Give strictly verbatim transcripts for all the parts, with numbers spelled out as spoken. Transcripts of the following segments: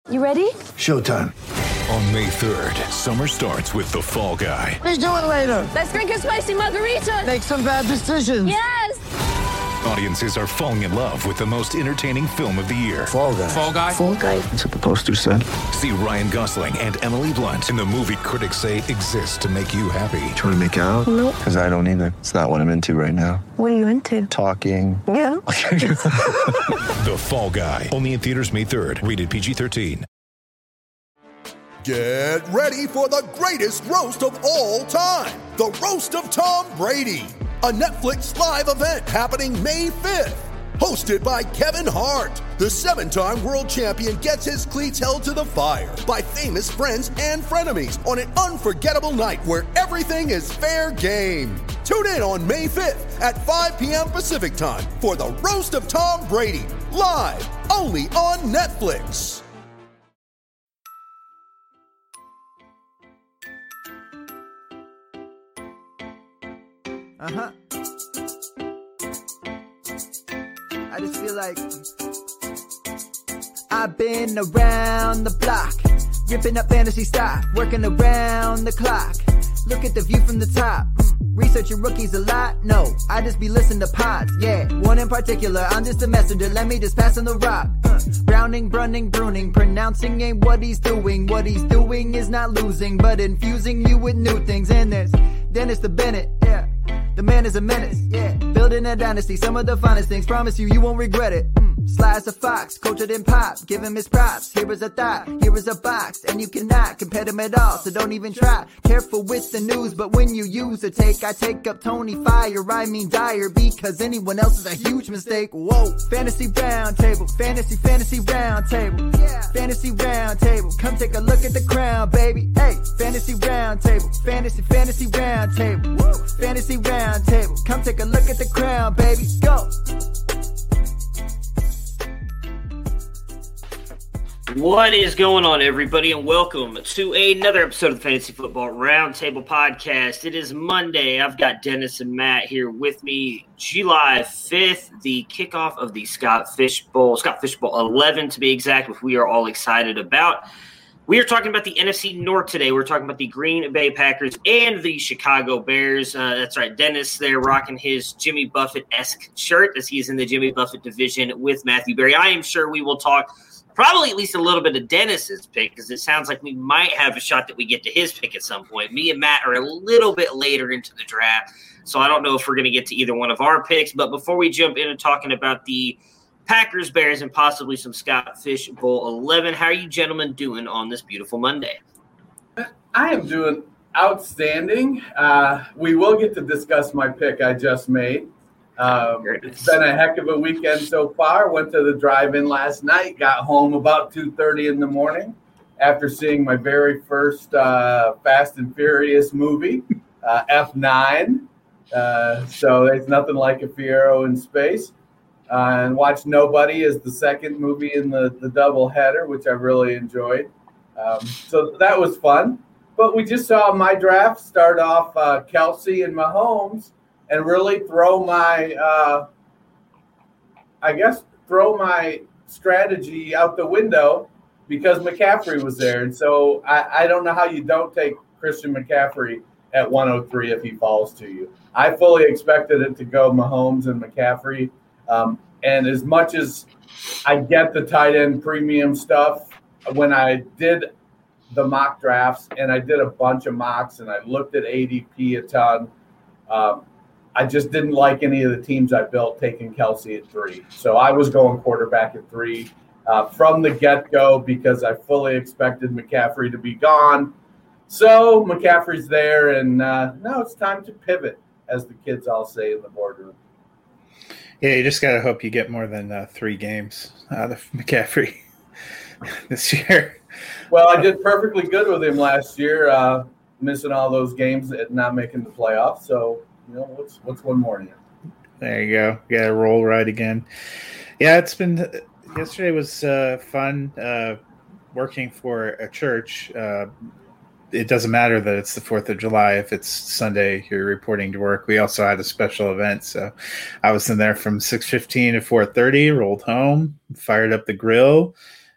You ready? Showtime. On May third, summer starts with The Fall Guy. Let's do it later. Let's drink a spicy margarita. Make some bad decisions. Yes! Audiences are falling in love with the most entertaining film of the year. Fall Guy. Fall Guy? Fall guy. That's what the poster said. See Ryan Gosling and Emily Blunt in the movie critics say exists to make you happy. Trying to make it out? Nope. Because I don't either. It's not what I'm into right now. What are you into? Talking. Yeah. The Fall Guy. Only in theaters May third. Rated P G thirteen. Get ready for the greatest roast of all time. The Roast of Tom Brady. A Netflix live event happening May fifth. Hosted by Kevin Hart. The seven-time world champion gets his cleats held to the fire by famous friends and frenemies on an unforgettable night where everything is fair game. Tune in on May fifth at five p.m. Pacific time for the Roast of Tom Brady. Live only on Netflix. Uh-huh. I just feel like I've been around the block, ripping up fantasy stock, working around the clock. Look at the view from the top. Mm. Researching rookies a lot? No, I just be listening to pods. Yeah, one in particular. I'm just a messenger. Let me just pass on the rock. Uh. Browning, brunning, pruning, pronouncing ain't what he's doing. What he's doing is not losing, but infusing you with new things. And there's Dennis the Bennett. Yeah. The man is a menace, yeah. Building a dynasty, some of the finest things. Promise you, you won't regret it. Mm. Sly as a fox, cultured in pop. Give him his props. Here is a thought, here is a box. And you cannot compare them at all, so don't even try. Careful with the news, but when you use a take, I take up Tony Fire. I mean Dyer, because anyone else is a huge mistake. Whoa. Fantasy round table, fantasy, fantasy round table. Yeah. Fantasy round table, come take a look at the crown, baby. Hey, fantasy round table, fantasy, fantasy round table. Woo. Fantasy round table. Come take a look at the crown, baby. Go. What is going on, everybody, and welcome to another episode of the Fantasy Football Roundtable Podcast. It is Monday. I've got Dennis and Matt here with me. July fifth, the kickoff of the Scott Fish Bowl, Scott Fish Bowl eleven to be exact, which we are all excited about. We are talking about the N F C North today. We're talking about the Green Bay Packers and the Chicago Bears. Uh, that's right, Dennis there rocking his Jimmy Buffett-esque shirt as he's in the Jimmy Buffett division with Matthew Berry. I am sure we will talk probably at least a little bit of Dennis's pick because it sounds like we might have a shot that we get to his pick at some point. Me and Matt are a little bit later into the draft, so I don't know if we're going to get to either one of our picks. But before we jump into talking about the Packers, Bears, and possibly some Scott Fish Bowl eleven. How are you gentlemen doing on this beautiful Monday? I am doing outstanding. Uh, we will get to discuss my pick I just made. Um, it's been a heck of a weekend so far. Went to the drive-in last night. Got home about two thirty in the morning after seeing my very first uh, Fast and Furious movie, uh, F nine. Uh, so there's nothing like a Fiero in space. Uh, and watched Nobody as the second movie in the, the double header, which I really enjoyed. Um, so that was fun. But we just saw my draft start off uh, Kelsey and Mahomes and really throw my, uh, I guess, throw my strategy out the window because McCaffrey was there. And so I, I don't know how you don't take Christian McCaffrey at one oh three if he falls to you. I fully expected it to go Mahomes and McCaffrey. Um, and as much as I get the tight end premium stuff, when I did the mock drafts and I did a bunch of mocks and I looked at A D P a ton, um, I just didn't like any of the teams I built taking Kelsey at three. So I was going quarterback at three uh, from the get-go because I fully expected McCaffrey to be gone. So McCaffrey's there, and uh, now it's time to pivot, as the kids all say in the boardroom. Yeah, you just got to hope you get more than uh, three games out of McCaffrey this year. Well, I did perfectly good with him last year, uh, missing all those games and not making the playoffs. So, you know, what's what's one more year? There you go. You got to roll right again. Yeah, it's been – yesterday was uh, fun uh, working for a church. Uh, it doesn't matter that it's the fourth of July. If it's Sunday, you're reporting to work. We also had a special event. So I was in there from six fifteen to four thirty, rolled home, fired up the grill,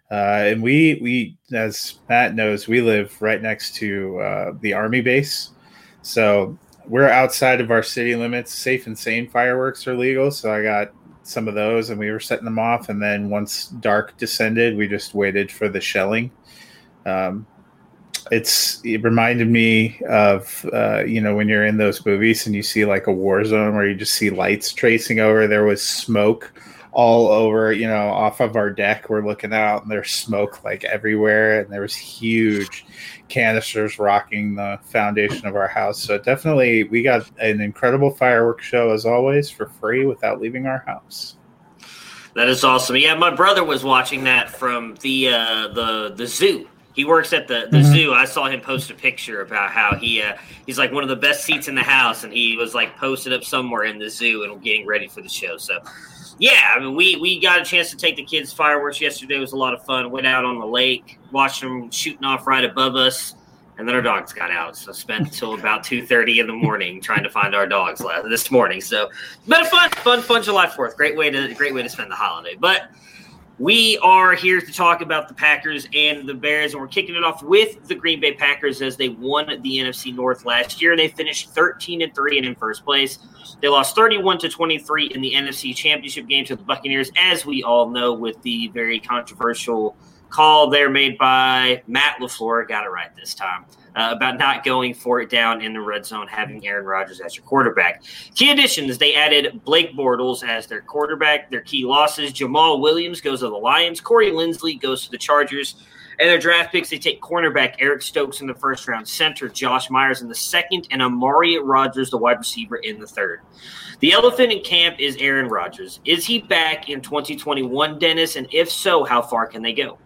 Uh, and we, we, as Matt knows, we live right next to uh, the Army base. So we're outside of our city limits. Safe and Sane fireworks are legal. So I got some of those and we were setting them off. And then once dark descended, we just waited for the shelling. Um, It's it reminded me of uh, you know, when you're in those movies and you see like a war zone where you just see lights tracing over. There was smoke all over, you know, off of our deck. We're looking out and there's smoke like everywhere, and there was huge canisters rocking the foundation of our house. So definitely, we got an incredible fireworks show as always for free without leaving our house. That is awesome. Yeah, my brother was watching that from the uh, the the zoo. He works at the, the mm-hmm. zoo. I saw him post a picture about how he uh, he's like one of the best seats in the house, and he was like posted up somewhere in the zoo and getting ready for the show. So, yeah, I mean, we, we got a chance to take the kids fireworks yesterday. It was a lot of fun. Went out on the lake, watched them shooting off right above us, and then our dogs got out. So spent until about two thirty in the morning trying to find our dogs last, this morning. So, but a fun, fun, fun July fourth. Great way to great way to spend the holiday. But we are here to talk about the Packers and the Bears, and we're kicking it off with the Green Bay Packers as they won the N F C North last year. They finished thirteen and three and in first place. They lost thirty-one to twenty-three in the N F C Championship game to the Buccaneers, as we all know, with the very controversial call there made by Matt LaFleur, got it right this time, uh, about not going for it down in the red zone, having Aaron Rodgers as your quarterback. Key additions, they added Blake Bortles as their quarterback. Their key losses, Jamal Williams goes to the Lions, Corey Linsley goes to the Chargers. And their draft picks, they take cornerback Eric Stokes in the first round, center Josh Myers in the second, and Amari Rodgers, the wide receiver, in the third. The elephant in camp is Aaron Rodgers. Is he back in twenty twenty-one, Dennis? And if so, how far can they go?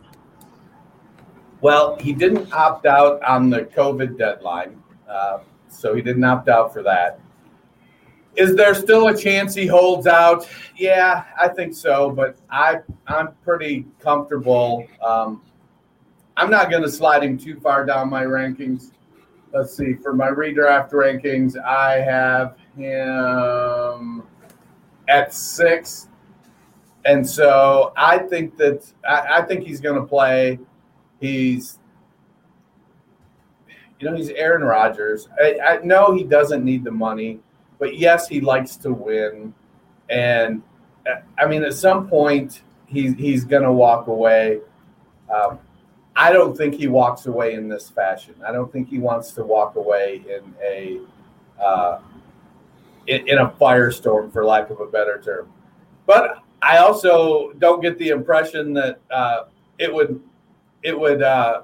Well, he didn't opt out on the COVID deadline, uh, so he didn't opt out for that. Is there still a chance he holds out? Yeah, I think so, but I, I'm pretty comfortable. Um, I'm not going to slide him too far down my rankings. Let's see. For my redraft rankings, I have him at six, and so I think that I, I think he's going to play. He's, you know, he's Aaron Rodgers. I, I know he doesn't need the money, but yes, he likes to win. And I mean, at some point, he's he's going to walk away. Um, I don't think he walks away in this fashion. I don't think he wants to walk away in a uh, in, in a firestorm, for lack of a better term. But I also don't get the impression that uh, it would. It would uh,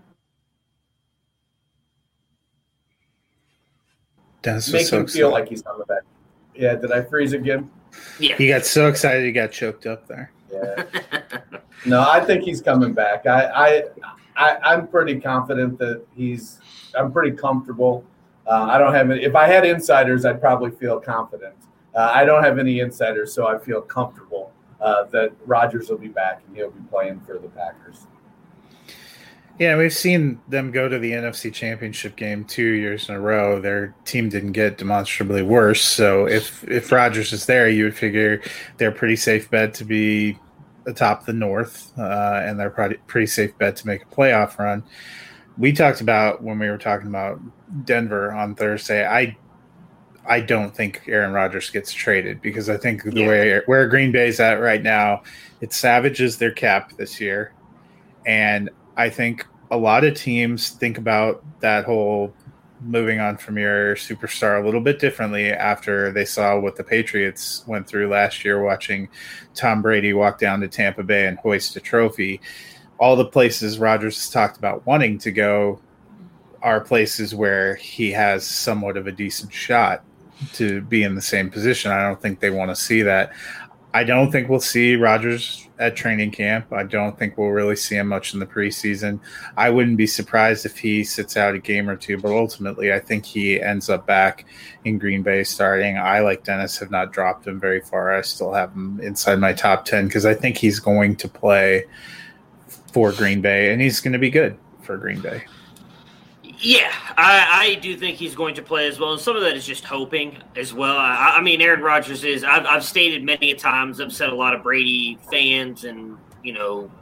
make so him feel like he's coming back. Yeah, did I freeze again? Yeah. He got so excited he got choked up there. Yeah. No, I think he's coming back. I, I, I, I'm pretty confident that he's – I'm pretty comfortable. Uh, I don't have any – if I had insiders, I'd probably feel confident. Uh, I don't have any insiders, so I feel comfortable uh, that Rodgers will be back and he'll be playing for the Packers. Yeah, we've seen them go to the N F C Championship game two years in a row. Their team didn't get demonstrably worse. So if if Rodgers is there, you would figure they're a pretty safe bet to be atop the North, uh, and they're probably pretty safe bet to make a playoff run. We talked about when we were talking about Denver on Thursday. I I don't think Aaron Rodgers gets traded because I think the yeah. way where Green Bay's at right now, it savages their cap this year, and I think a lot of teams think about that whole moving on from your superstar a little bit differently after they saw what the Patriots went through last year, watching Tom Brady walk down to Tampa Bay and hoist a trophy. All the places Rodgers has talked about wanting to go are places where he has somewhat of a decent shot to be in the same position. I don't think they want to see that. I don't think we'll see Rodgers at training camp. I don't think we'll really see him much in the preseason. I wouldn't be surprised if he sits out a game or two, but ultimately I think he ends up back in Green Bay starting. I, like Dennis, have not dropped him very far. I still have him inside my top ten because I think he's going to play for Green Bay, and he's going to be good for Green Bay. Yeah, I, I do think he's going to play as well. And some of that is just hoping as well. I, I mean, Aaron Rodgers is, I've, I've stated many a times, I've said a lot of Brady fans and, you know,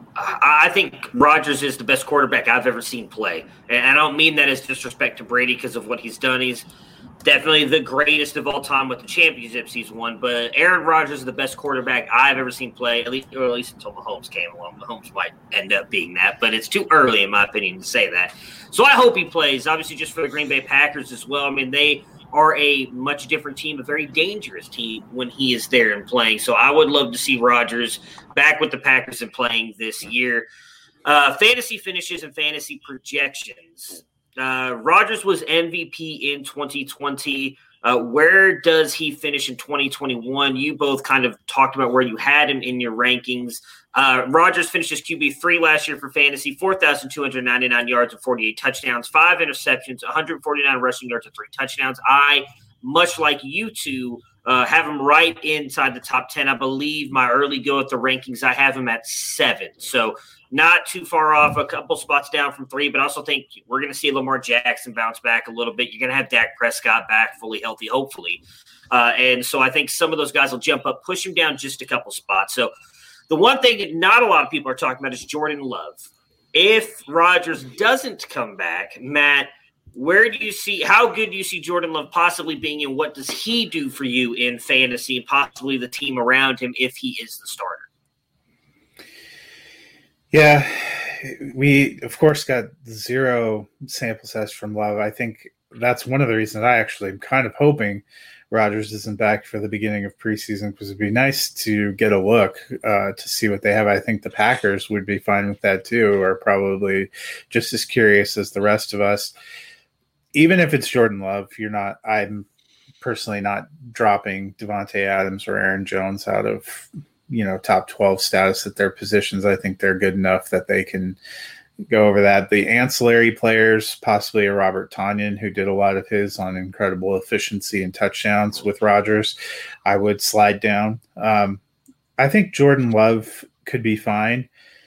I think Rodgers is the best quarterback I've ever seen play. And I don't mean that as disrespect to Brady because of what he's done. He's definitely the greatest of all time with the championships he's won. But Aaron Rodgers is the best quarterback I've ever seen play, at least, or at least until Mahomes came along. Mahomes might end up being that, but it's too early, in my opinion, to say that. So I hope he plays, obviously, just for the Green Bay Packers as well. I mean, they are a much different team, a very dangerous team when he is there and playing. So I would love to see Rodgers back with the Packers and playing this year. Uh, fantasy finishes and fantasy projections. Uh, Rodgers was M V P in twenty twenty. Uh, where does he finish in twenty twenty-one? You both kind of talked about where you had him in your rankings. Uh, Rodgers finished as Q B three last year for fantasy, four thousand two hundred ninety-nine yards and forty-eight touchdowns, five interceptions, one hundred forty-nine rushing yards and three touchdowns. I, much like you two, uh, have him right inside the top ten. I believe my early go at the rankings, I have him at seven. So not too far off, a couple spots down from three, but I also think we're going to see Lamar Jackson bounce back a little bit. You're going to have Dak Prescott back fully healthy, hopefully. Uh, and so I think some of those guys will jump up, push him down just a couple spots. So the one thing that not a lot of people are talking about is Jordan Love. If Rodgers doesn't come back, Matt, where do you see – how good do you see Jordan Love possibly being, and what does he do for you in fantasy and possibly the team around him if he is the starter? Yeah, we, of course, got zero sample sets from Love. I think that's one of the reasons I actually am kind of hoping Rodgers isn't back for the beginning of preseason, because it'd be nice to get a look uh, to see what they have. I think the Packers would be fine with that too, or probably just as curious as the rest of us. Even if it's Jordan Love, you're not. I'm personally not dropping Devontae Adams or Aaron Jones out of, you know, top twelve status at their positions. I think they're good enough that they can go over that. The ancillary players, possibly a Robert Tonyan, who did a lot of his on incredible efficiency and touchdowns with Rodgers, I would slide down. Um, I think Jordan Love could be fine.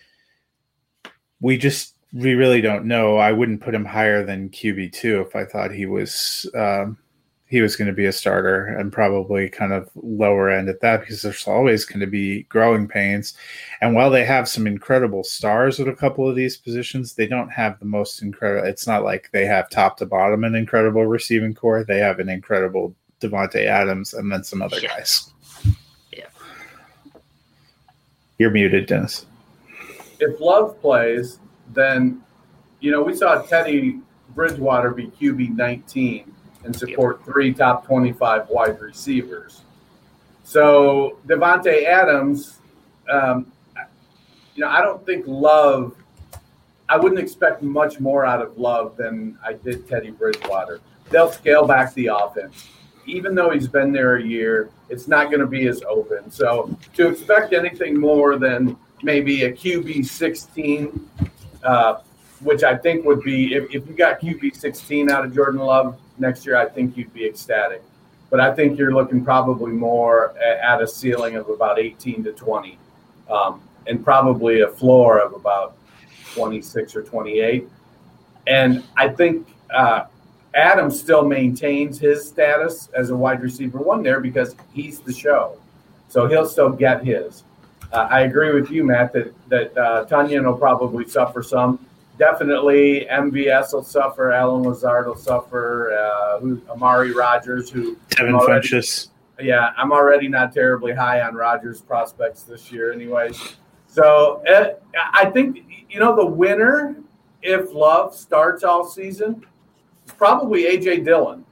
We just, we really don't know. I wouldn't put him higher than Q B two if I thought he was, um, he was going to be a starter, and probably kind of lower end at that, because there's always going to be growing pains. And while they have some incredible stars at a couple of these positions, they don't have the most incredible. It's not like they have top to bottom an incredible receiving core. They have an incredible Devontae Adams and then some other yeah. guys. Yeah. You're muted, Dennis. If Love plays, then, you know, we saw Teddy Bridgewater be Q B nineteen and support three top twenty-five wide receivers. So Devontae Adams, um, you know, I don't think Love – I wouldn't expect much more out of Love than I did Teddy Bridgewater. They'll scale back the offense. Even though he's been there a year, it's not going to be as open. So to expect anything more than maybe a Q B sixteen, uh, which I think would be if, – if you got Q B sixteen out of Jordan Love next year, I think you'd be ecstatic. But I think you're looking probably more at a ceiling of about eighteen to twenty, um, and probably a floor of about twenty-six or twenty-eight. And I think uh, Adams still maintains his status as a wide receiver one there because he's the show. So he'll still get his. Uh, I agree with you, Matt, that, that uh, Tonyan will probably suffer some. Definitely M V S will suffer. Alan Lazard will suffer. Uh, who, Amari Rodgers, who Devin Funchess. Yeah, I'm already not terribly high on Rodgers prospects this year anyways. So uh, I think, you know, the winner, if Love starts all season, is probably A J Dillon.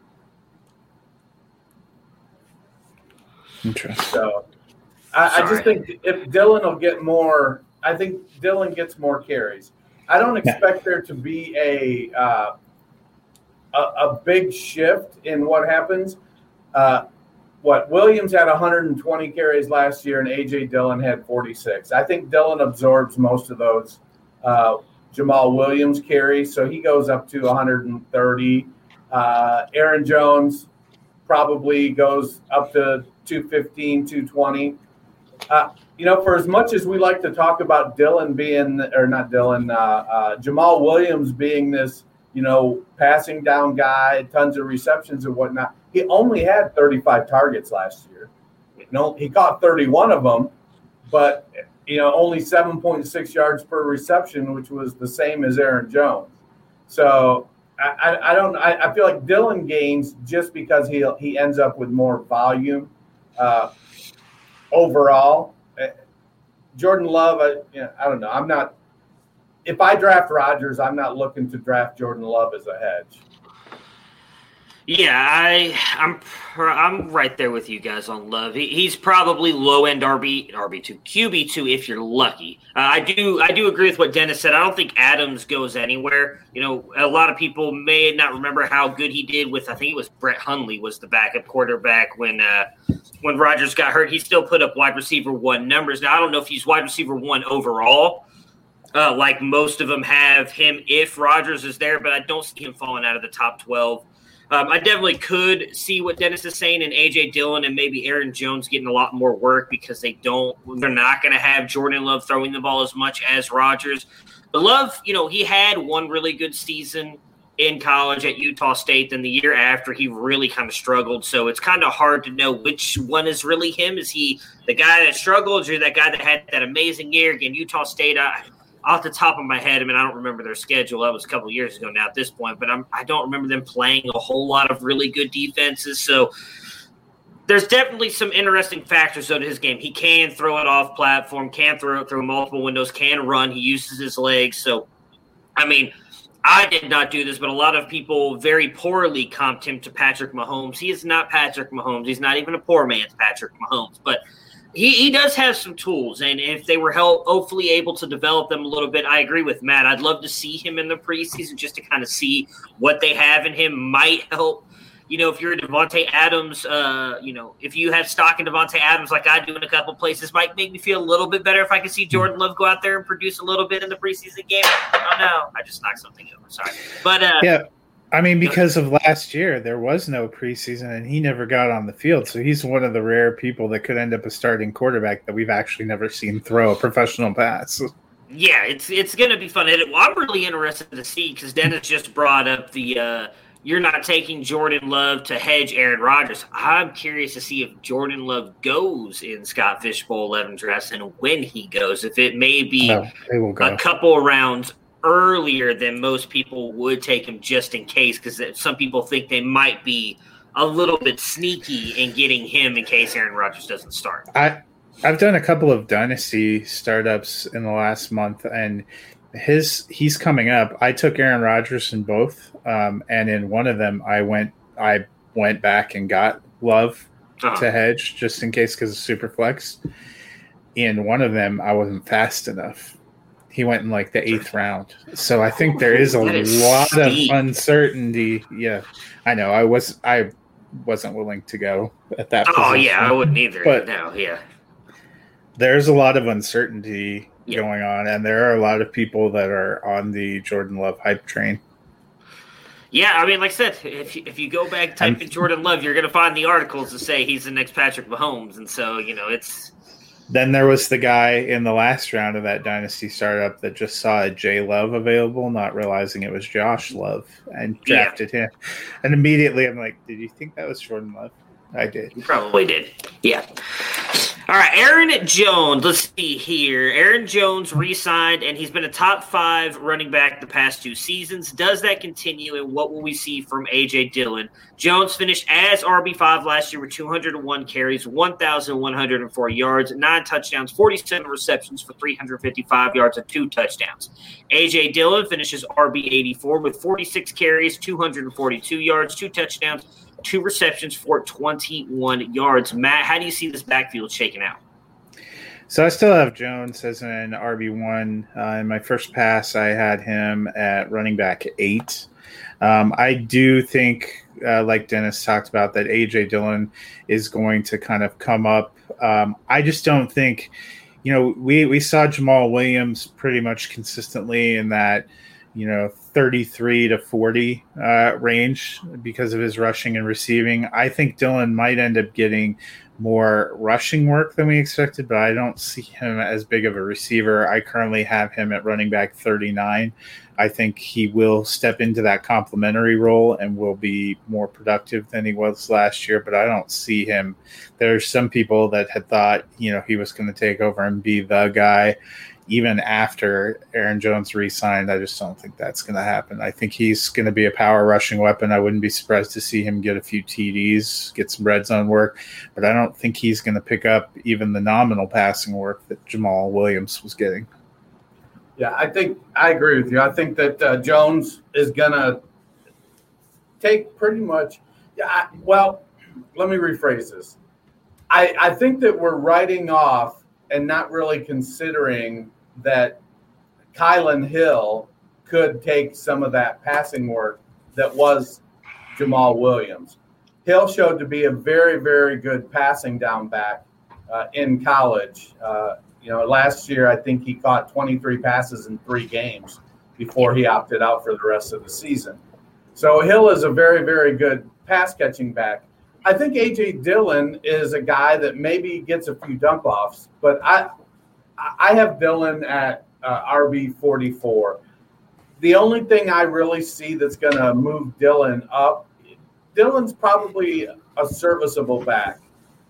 Interesting. So I, I just think if Dillon will get more, I think Dillon gets more carries. I don't expect there to be a uh, a, a big shift in what happens. Uh, what Williams had one hundred twenty carries last year, and A J Dillon had forty-six. I think Dillon absorbs most of those uh, Jamal Williams carries, so he goes up to one hundred thirty. Uh, Aaron Jones probably goes up to two fifteen, two twenty. Uh, You know, for as much as we like to talk about Dillon being, or not Dillon, uh, uh, Jamal Williams being this, you know, passing down guy, tons of receptions and whatnot, he only had thirty-five targets last year. You know, he caught thirty-one of them, but you know, only seven point six yards per reception, which was the same as Aaron Jones. So I, I, I don't. I, I feel like Dillon gains just because he he ends up with more volume uh, overall. Jordan Love, I, you know, I don't know. I'm not. If I draft Rodgers, I'm not looking to draft Jordan Love as a hedge. Yeah, I, I'm I'm right there with you guys on Love. He, he's probably low end R B R B two Q B two if you're lucky. Uh, I do I do agree with what Dennis said. I don't think Adams goes anywhere. You know, a lot of people may not remember how good he did with I think it was Brett Hundley was the backup quarterback when uh, when Rodgers got hurt. He still put up wide receiver one numbers. Now I don't know if he's wide receiver one overall. Uh, like most of them have him if Rodgers is there, but I don't see him falling out of the top twelve. Um, I definitely could see what Dennis is saying and A J Dillon and maybe Aaron Jones getting a lot more work because they don't, they're not going to have Jordan Love throwing the ball as much as Rodgers. But Love, you know, he had one really good season in college at Utah State. Then the year after, he really kind of struggled. So it's kind of hard to know which one is really him. Is he the guy that struggled or that guy that had that amazing year? Again, Utah State, I, off the top of my head, I mean, I don't remember their schedule. That was a couple of years ago now at this point, but I'm, I don't remember them playing a whole lot of really good defenses. So there's definitely some interesting factors though to his game. He can throw it off platform, can throw it through multiple windows, can run. He uses his legs. So, I mean, I did not do this, but a lot of people very poorly comped him to Patrick Mahomes. He is not Patrick Mahomes. He's not even a poor man's Patrick Mahomes, but He he does have some tools, and if they were help, hopefully able to develop them a little bit, I agree with Matt. I'd love to see him in the preseason just to kind of see what they have in him might help. You know, if you're a Devontae Adams, uh, you know, if you have stock in Devontae Adams like I do in a couple places, might make me feel a little bit better if I could see Jordan Love go out there and produce a little bit in the preseason game. Oh, no, I just knocked something over. Sorry. But, uh, yeah. I mean, because of last year, there was no preseason, and he never got on the field. So he's one of the rare people that could end up a starting quarterback that we've actually never seen throw a professional pass. Yeah, it's it's going to be fun. And I'm really interested to see because Dennis just brought up the uh, you're not taking Jordan Love to hedge Aaron Rodgers. I'm curious to see if Jordan Love goes in Scott Fish Bowl eleven dress and when he goes. If it may be no, they will go. a couple rounds earlier than most people would take him just in case, because some people think they might be a little bit sneaky in getting him in case Aaron Rodgers doesn't start. I, I've done a couple of dynasty startups in the last month, and his he's coming up. I took Aaron Rodgers in both, um, and in one of them, I went I went back and got Love uh-huh. to hedge just in case because of Superflex. In one of them, I wasn't fast enough. He went in like the eighth round. So I think there is a is lot steep. of uncertainty. Yeah, I know. I was I wasn't willing to go at that Oh, position. yeah, I wouldn't either. But no, yeah. There's a lot of uncertainty yeah. going on, and there are a lot of people that are on the Jordan Love hype train. Yeah, I mean, like I said, if you, if you go back, type I'm, in Jordan Love, you're going to find the articles that say he's the next Patrick Mahomes. And so, you know, it's – Then there was the guy in the last round of that dynasty startup that just saw a J Love available, not realizing it was Josh Love, and drafted yeah. him. And immediately I'm like, did you think that was Jordan Love? I did. You probably did. Yeah. All right, Aaron Jones. Let's see here. Aaron Jones re-signed, and he's been a top five running back the past two seasons. Does that continue, and what will we see from A J Dillon? Jones finished as R B five last year with two hundred one carries, one thousand one hundred four yards, nine touchdowns, forty-seven receptions for three hundred fifty-five yards, and two touchdowns. A J Dillon finishes R B eighty-four with forty-six carries, two hundred forty-two yards, two touchdowns, two receptions for twenty-one yards. Matt, how do you see this backfield shaking out? So I still have Jones as an R B one. Uh, in my first pass, I had him at running back eight. Um, I do think, uh, like Dennis talked about, that A J Dillon is going to kind of come up. Um, I just don't think, you know, we, we saw Jamal Williams pretty much consistently in that, you know, thirty-three to forty uh, range because of his rushing and receiving. I think Dillon might end up getting more rushing work than we expected, but I don't see him as big of a receiver. I currently have him at running back thirty-nine. I think he will step into that complementary role and will be more productive than he was last year, but I don't see him. There's some people that had thought, you know, he was going to take over and be the guy even after Aaron Jones re-signed. I just don't think that's going to happen. I think he's going to be a power rushing weapon. I wouldn't be surprised to see him get a few T Ds, get some red zone work, but I don't think he's going to pick up even the nominal passing work that Jamal Williams was getting. Yeah, I think I agree with you. I think that uh, Jones is going to take pretty much yeah, I, well, let me rephrase this. I, I think that we're writing off and not really considering that Kylan Hill could take some of that passing work that was Jamal Williams. Hill showed to be a very, very good passing down back uh, in college. Uh, you know, last year I think he caught twenty-three passes in three games before he opted out for the rest of the season. So Hill is a very, very good pass catching back. I think A J Dillon is a guy that maybe gets a few dump offs, but I I have Dillon at uh, R B forty-four. The only thing I really see that's going to move Dillon up, Dillon's probably a serviceable back,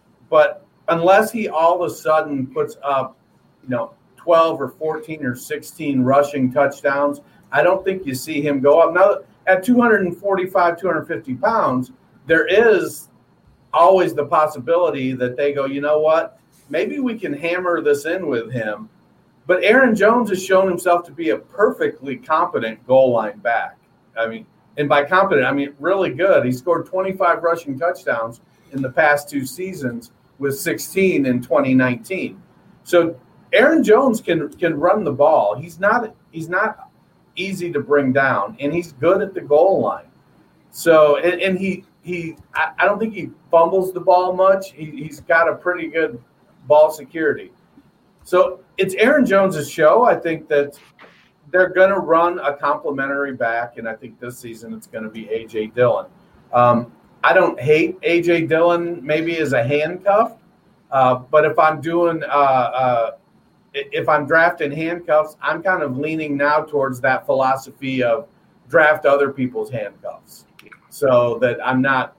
but unless he all of a sudden puts up, you know, twelve or fourteen or sixteen rushing touchdowns, I don't think you see him go up. Now, at two forty-five, two fifty pounds, there is always the possibility that they go, you know what, maybe we can hammer this in with him. But Aaron Jones has shown himself to be a perfectly competent goal line back. I mean, and by competent, I mean really good. He scored twenty-five rushing touchdowns in the past two seasons with sixteen in twenty nineteen. So Aaron Jones can can run the ball. He's not he's not easy to bring down, and he's good at the goal line. So and, and he he I, I don't think he fumbles the ball much. He, he's got a pretty good ball security. So it's Aaron Jones's show. I think that they're going to run a complimentary back, and I think this season it's going to be A J Dillon. Um, I don't hate A J Dillon maybe as a handcuff, uh, but if I'm doing uh, uh, if I'm drafting handcuffs, I'm kind of leaning now towards that philosophy of draft other people's handcuffs, so that I'm not,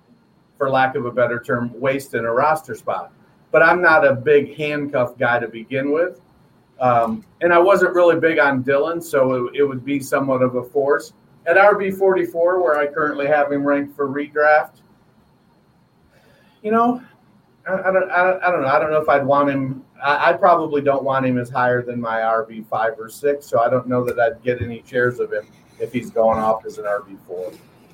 for lack of a better term, wasting a roster spot. But I'm not a big handcuff guy to begin with. Um, and I wasn't really big on Dillon, so it, it would be somewhat of a force. At R B forty-four, where I currently have him ranked for redraft, you know, I, I, don't, I, don't, I don't know. I don't know if I'd want him. I, I probably don't want him as higher than my R B five or six, so I don't know that I'd get any shares of him if he's going off as an R B four.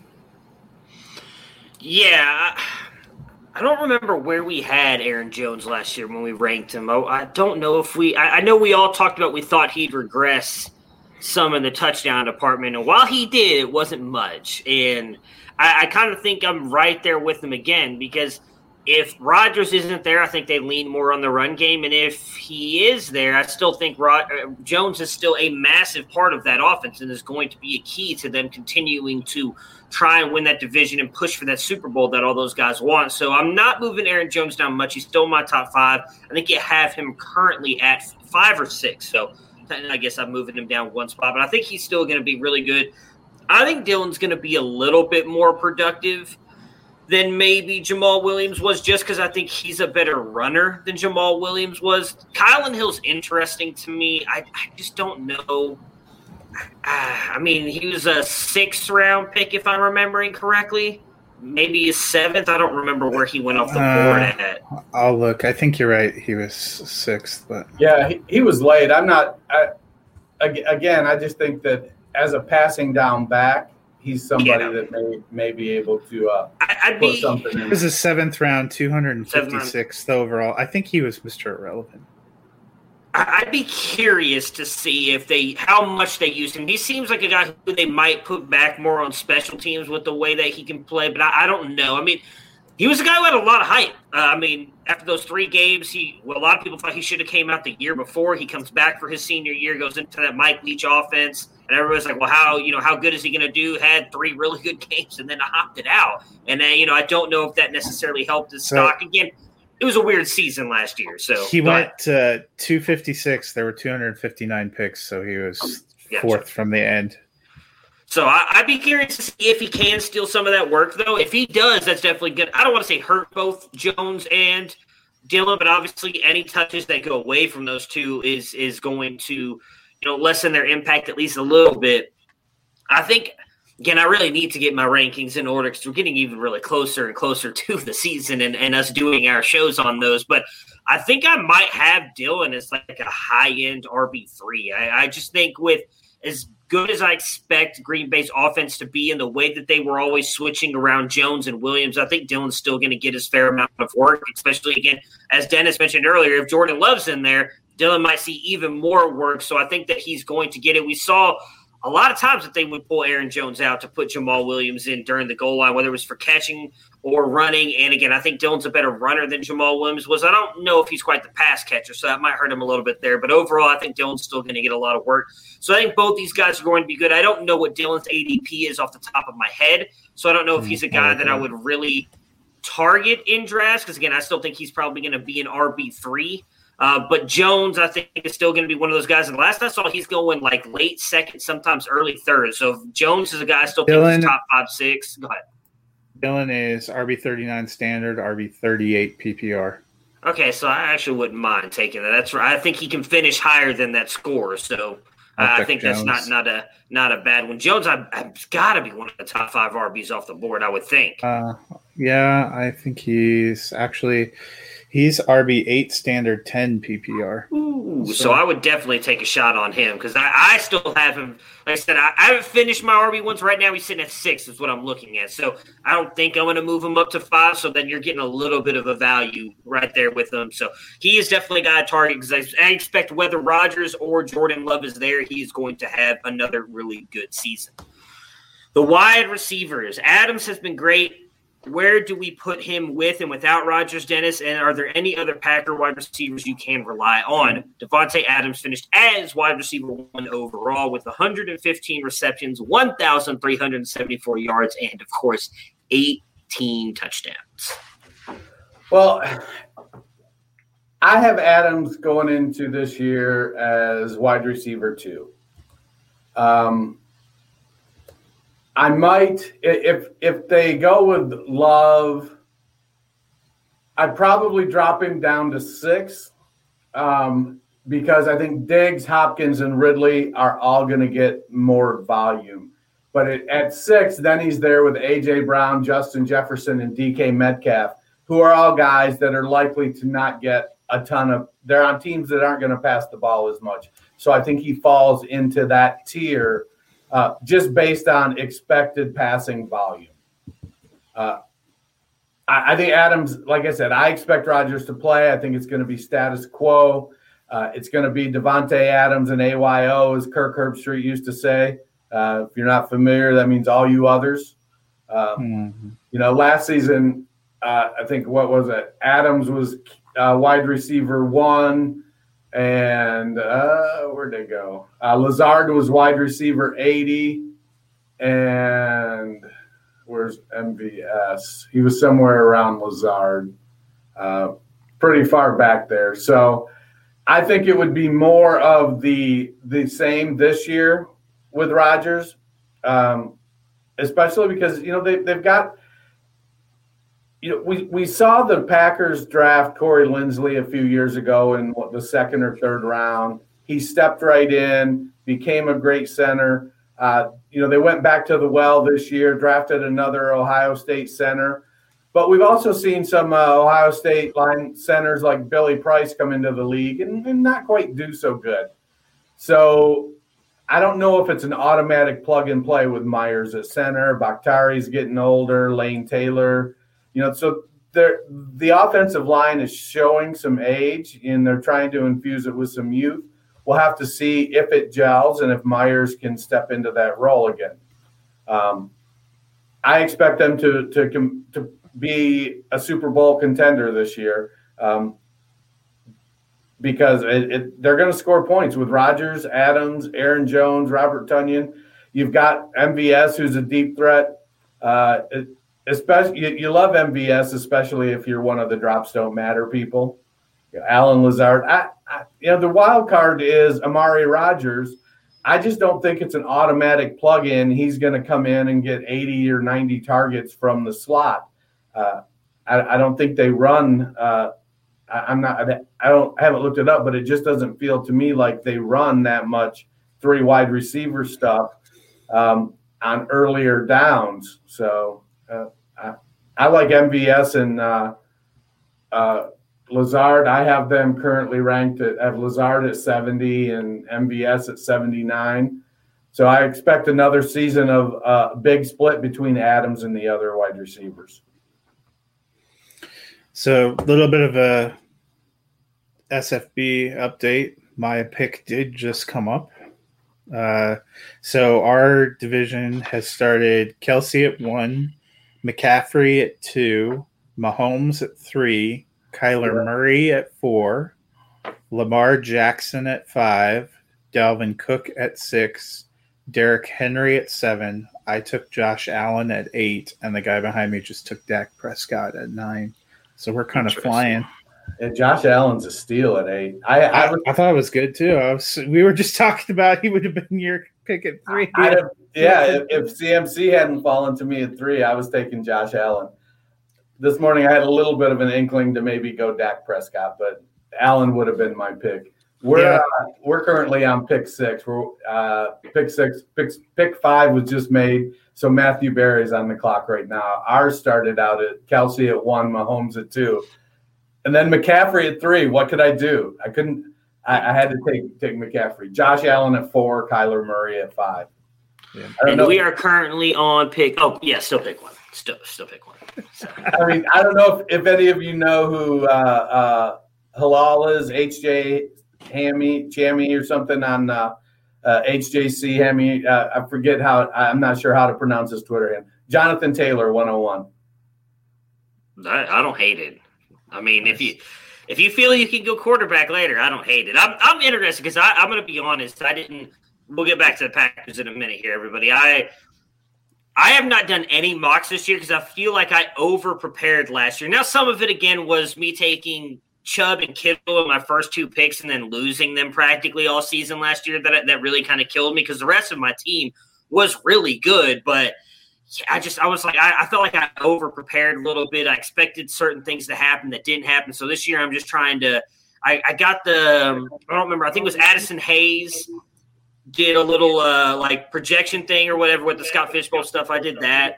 Yeah, I don't remember where we had Aaron Jones last year when we ranked him. Oh, I don't know if we – I know we all talked about we thought he'd regress some in the touchdown department. And while he did, it wasn't much. And I, I kind of think I'm right there with him again, because if Rodgers isn't there, I think they lean more on the run game. And if he is there, I still think Rod, uh, Jones is still a massive part of that offense and is going to be a key to them continuing to – try and win that division and push for that Super Bowl that all those guys want. So I'm not moving Aaron Jones down much. He's still in my top five. I think you have him currently at five or six. So I guess I'm moving him down one spot, but I think he's still going to be really good. I think Dillon's going to be a little bit more productive than maybe Jamal Williams was, just because I think he's a better runner than Jamal Williams was. Kylan Hill's interesting to me. I, I just don't know. I mean, he was a sixth round pick, if I'm remembering correctly. Maybe a seventh. I don't remember where he went off the board uh, at. I'll look. I think you're right. He was sixth, but yeah, he, he was late. I'm not. I, again, I just think that as a passing down back, he's somebody yeah. that may may be able to uh, I'd put be, something in. He was a seventh round, two hundred fifty-sixth overall. I think he was Mister Irrelevant. I'd be curious to see if they how much they use him. He seems like a guy who they might put back more on special teams with the way that he can play, but I, I don't know. I mean, he was a guy who had a lot of hype. Uh, I mean, after those three games, he well, a lot of people thought he should have came out the year before. He comes back for his senior year, goes into that Mike Leach offense, And everybody's like, well, how, you know, how good is he going to do? Had three really good games and then opted out. And, uh, you know, I don't know if that necessarily helped his so, stock. Again, it was a weird season last year. So he went uh, two fifty-six. There were two hundred fifty-nine picks, so he was gotcha. fourth from the end. So I, I'd be curious to see if he can steal some of that work, though. If he does, that's definitely good. I don't want to say hurt both Jones and Dillon, but obviously any touches that go away from those two is is going to, you know, lessen their impact at least a little bit. I think, again, I really need to get my rankings in order because we're getting even really closer and closer to the season and, and us doing our shows on those. But I think I might have Dillon as like a high-end R B three. I, I just think with as good as I expect Green Bay's offense to be in the way that they were always switching around Jones and Williams, I think Dillon's still going to get his fair amount of work, especially, again, as Dennis mentioned earlier, if Jordan Love's in there, Dillon might see even more work. So I think that he's going to get it. We saw a lot of times that they would pull Aaron Jones out to put Jamal Williams in during the goal line, whether it was for catching or running. And again, I think Dillon's a better runner than Jamal Williams was. I don't know if he's quite the pass catcher, so that might hurt him a little bit there. But overall, I think Dillon's still going to get a lot of work. So I think both these guys are going to be good. I don't know what Dillon's A D P is off the top of my head, so I don't know if he's a guy that I would really target in drafts because, again, I still think he's probably going to be an R B three. Uh, but Jones, I think, is still going to be one of those guys. And the last I saw, he's going like late second, sometimes early third. So if Jones is a guy I still think Dillon, he's top five, six. Go ahead. Dillon is R B thirty-nine standard, R B thirty-eight P P R. Okay, so I actually wouldn't mind taking that. That's right. I think he can finish higher than that score. So uh, I think Jones. that's not not a not a bad one. Jones, I, I've got to be one of the top five R Bs off the board, I would think. Uh, yeah, I think he's actually – he's R B eight standard, ten P P R. Ooh, so, so I would definitely take a shot on him because I, I still have him. Like I said, I, I haven't finished my R B ones. Right now he's sitting at six is what I'm looking at. So I don't think I'm going to move him up to five. So then you're getting a little bit of a value right there with him. So he is definitely a guy to target because I, I expect whether Rodgers or Jordan Love is there, he is going to have another really good season. The wide receivers. Adams has been great. Where do we put him with and without Rodgers, Dennis? And are there any other Packer wide receivers you can rely on? Devontae Adams finished as wide receiver one overall with one hundred fifteen receptions, one thousand three hundred seventy-four yards, and, of course, eighteen touchdowns. Well, I have Adams going into this year as wide receiver two. Um I might, if if they go with Love, I'd probably drop him down to six um, because I think Diggs, Hopkins, and Ridley are all going to get more volume. But it, at six, then he's there with A J Brown, Justin Jefferson, and D K Metcalf, who are all guys that are likely to not get a ton of – they're on teams that aren't going to pass the ball as much. So I think he falls into that tier Uh, just based on expected passing volume. Uh, I, I think Adams, like I said, I expect Rodgers to play. I think it's going to be status quo. Uh, it's going to be Devontae Adams and A Y O, as Kirk Herbstreit used to say. Uh, if you're not familiar, that means all you others. Um, mm-hmm. You know, last season, uh, I think, what was it? Adams was uh, wide receiver one. And uh, where'd they go? Uh, Lazard was wide receiver eighty. And where's M V S? He was somewhere around Lazard, uh, pretty far back there. So I think it would be more of the the same this year with Rodgers, um, especially because, you know, they, they've got – You know, we, we saw the Packers draft Corey Linsley a few years ago in what, the second or third round. He stepped right in, became a great center. Uh, you know, they went back to the well this year, drafted another Ohio State center. But we've also seen some uh, Ohio State line centers like Billy Price come into the league and, and not quite do so good. So I don't know if it's an automatic plug and play with Myers at center. Bakhtari's getting older, Lane Taylor. You know, so the offensive line is showing some age, and they're trying to infuse it with some youth. We'll have to see if it gels and if Myers can step into that role again. Um, I expect them to to to be a Super Bowl contender this year. Um, because it, it, they're going to score points with Rodgers, Adams, Aaron Jones, Robert Tonyan. You've got M V S, who's a deep threat. Uh, it, especially you, you love M V S, especially if you're one of the drops don't matter people. You know, Alan Lazard. I, I, you know, the wild card is Amari Rodgers. I just don't think it's an automatic plug-in. He's going to come in and get eighty or ninety targets from the slot. Uh, I, I don't think they run. Uh, I, I'm not. I don't. I haven't looked it up, but it just doesn't feel to me like they run that much three wide receiver stuff um, on earlier downs. So uh, I, I like M V S and uh, uh, Lazard. I have them currently ranked at I have Lazard at seventy and M V S at seventy-nine. So I expect another season of a uh, big split between Adams and the other wide receivers. So a little bit of a S F B update. My pick did just come up. Uh, so our division has started Kelsey at one, McCaffrey at two, Mahomes at three, Kyler yeah. Murray at four, Lamar Jackson at five, Dalvin Cook at six, Derrick Henry at seven. I took Josh Allen at eight, and the guy behind me just took Dak Prescott at nine. So we're kind of flying. Yeah, Josh Allen's a steal at eight. I I, I, I thought it was good too. I was, we were just talking about he would have been your pick at three. I'd have, yeah, if, if C M C hadn't fallen to me at three, I was taking Josh Allen. This morning I had a little bit of an inkling to maybe go Dak Prescott, but Allen would have been my pick. We're yeah. uh, we're currently on pick six. We're uh, pick six. Pick pick five was just made, so Matthew Berry's on the clock right now. Ours started out at Kelsey at one, Mahomes at two, and then McCaffrey at three. What could I do? I couldn't. I, I had to take take McCaffrey. Josh Allen at four, Kyler Murray at five. Yeah. And know. we are currently on pick. Oh yeah, still pick one. Still still pick one. So. I mean, I don't know if, if any of you know who uh, uh, Halal is. H J. Hammy, Jammy or something on uh, uh, H J C Hammy. Uh, I forget how. I'm not sure how to pronounce his Twitter handle. Jonathan Taylor, one oh one. I, I don't hate it. I mean, nice. if you if you feel you can go quarterback later, I don't hate it. I'm I'm interested because I'm going to be honest. I didn't. We'll get back to the Packers in a minute here, everybody. I I have not done any mocks this year because I feel like I over prepared last year. Now, some of it again was me taking Chubb and Kittle in my first two picks and then losing them practically all season last year. That that really kind of killed me because the rest of my team was really good, but I just I was like I, I felt like I over prepared a little bit. I expected certain things to happen that didn't happen. So this year I'm just trying to. I, I got the um, I don't remember. I think it was Addison Hayes did a little uh, like projection thing or whatever with the Scott Fishbowl stuff. I did that.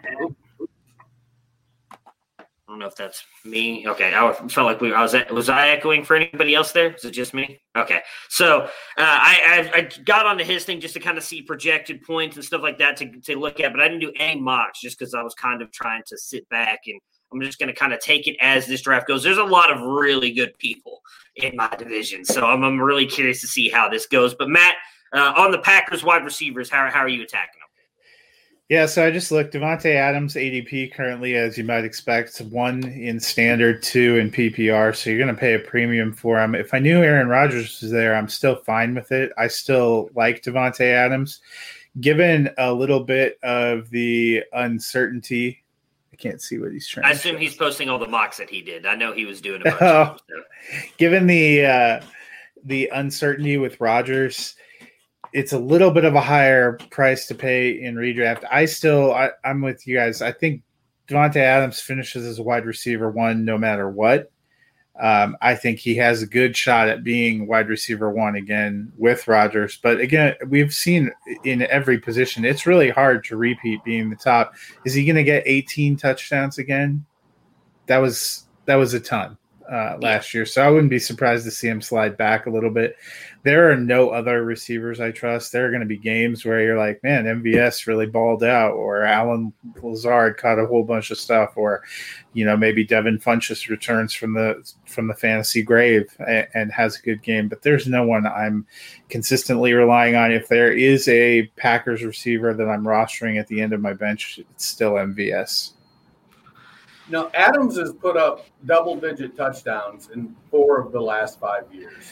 I don't know if that's me. Okay, I felt like we. I was. Was I echoing for anybody else there? Is it just me? Okay, so uh, I, I I got onto his thing just to kind of see projected points and stuff like that to to look at, but I didn't do any mocks just because I was kind of trying to sit back and I'm just going to kind of take it as this draft goes. There's a lot of really good people in my division, so I'm I'm really curious to see how this goes. But Matt, uh, on the Packers wide receivers, how how are you attacking them? Yeah, so I just looked. Devontae Adams, A D P currently, as you might expect, one in standard, two in P P R, so you're going to pay a premium for him. If I knew Aaron Rodgers was there, I'm still fine with it. I still like Devontae Adams. Given a little bit of the uncertainty, I can't see what he's trying I to assume show. He's posting all the mocks that he did. I know he was doing a bunch oh, of them, so. Given the, uh, the uncertainty with Rodgers, it's a little bit of a higher price to pay in redraft. I still, I, I'm with you guys. I think Devontae Adams finishes as a wide receiver one no matter what. Um, I think he has a good shot at being wide receiver one again with Rodgers. But again, we've seen in every position, it's really hard to repeat being the top. Is he going to get eighteen touchdowns again? That was that was a ton. Uh, last year, so I wouldn't be surprised to see him slide back a little bit. There are no other receivers I trust. There are going to be games where you're like, man, M V S really balled out, or Alan Lazard caught a whole bunch of stuff, or you know maybe Devin Funchess returns from the from the fantasy grave and, and has a good game. But there's no one I'm consistently relying on. If there is a Packers receiver that I'm rostering at the end of my bench, it's still M V S. No, Adams has put up double-digit touchdowns in four of the last five years.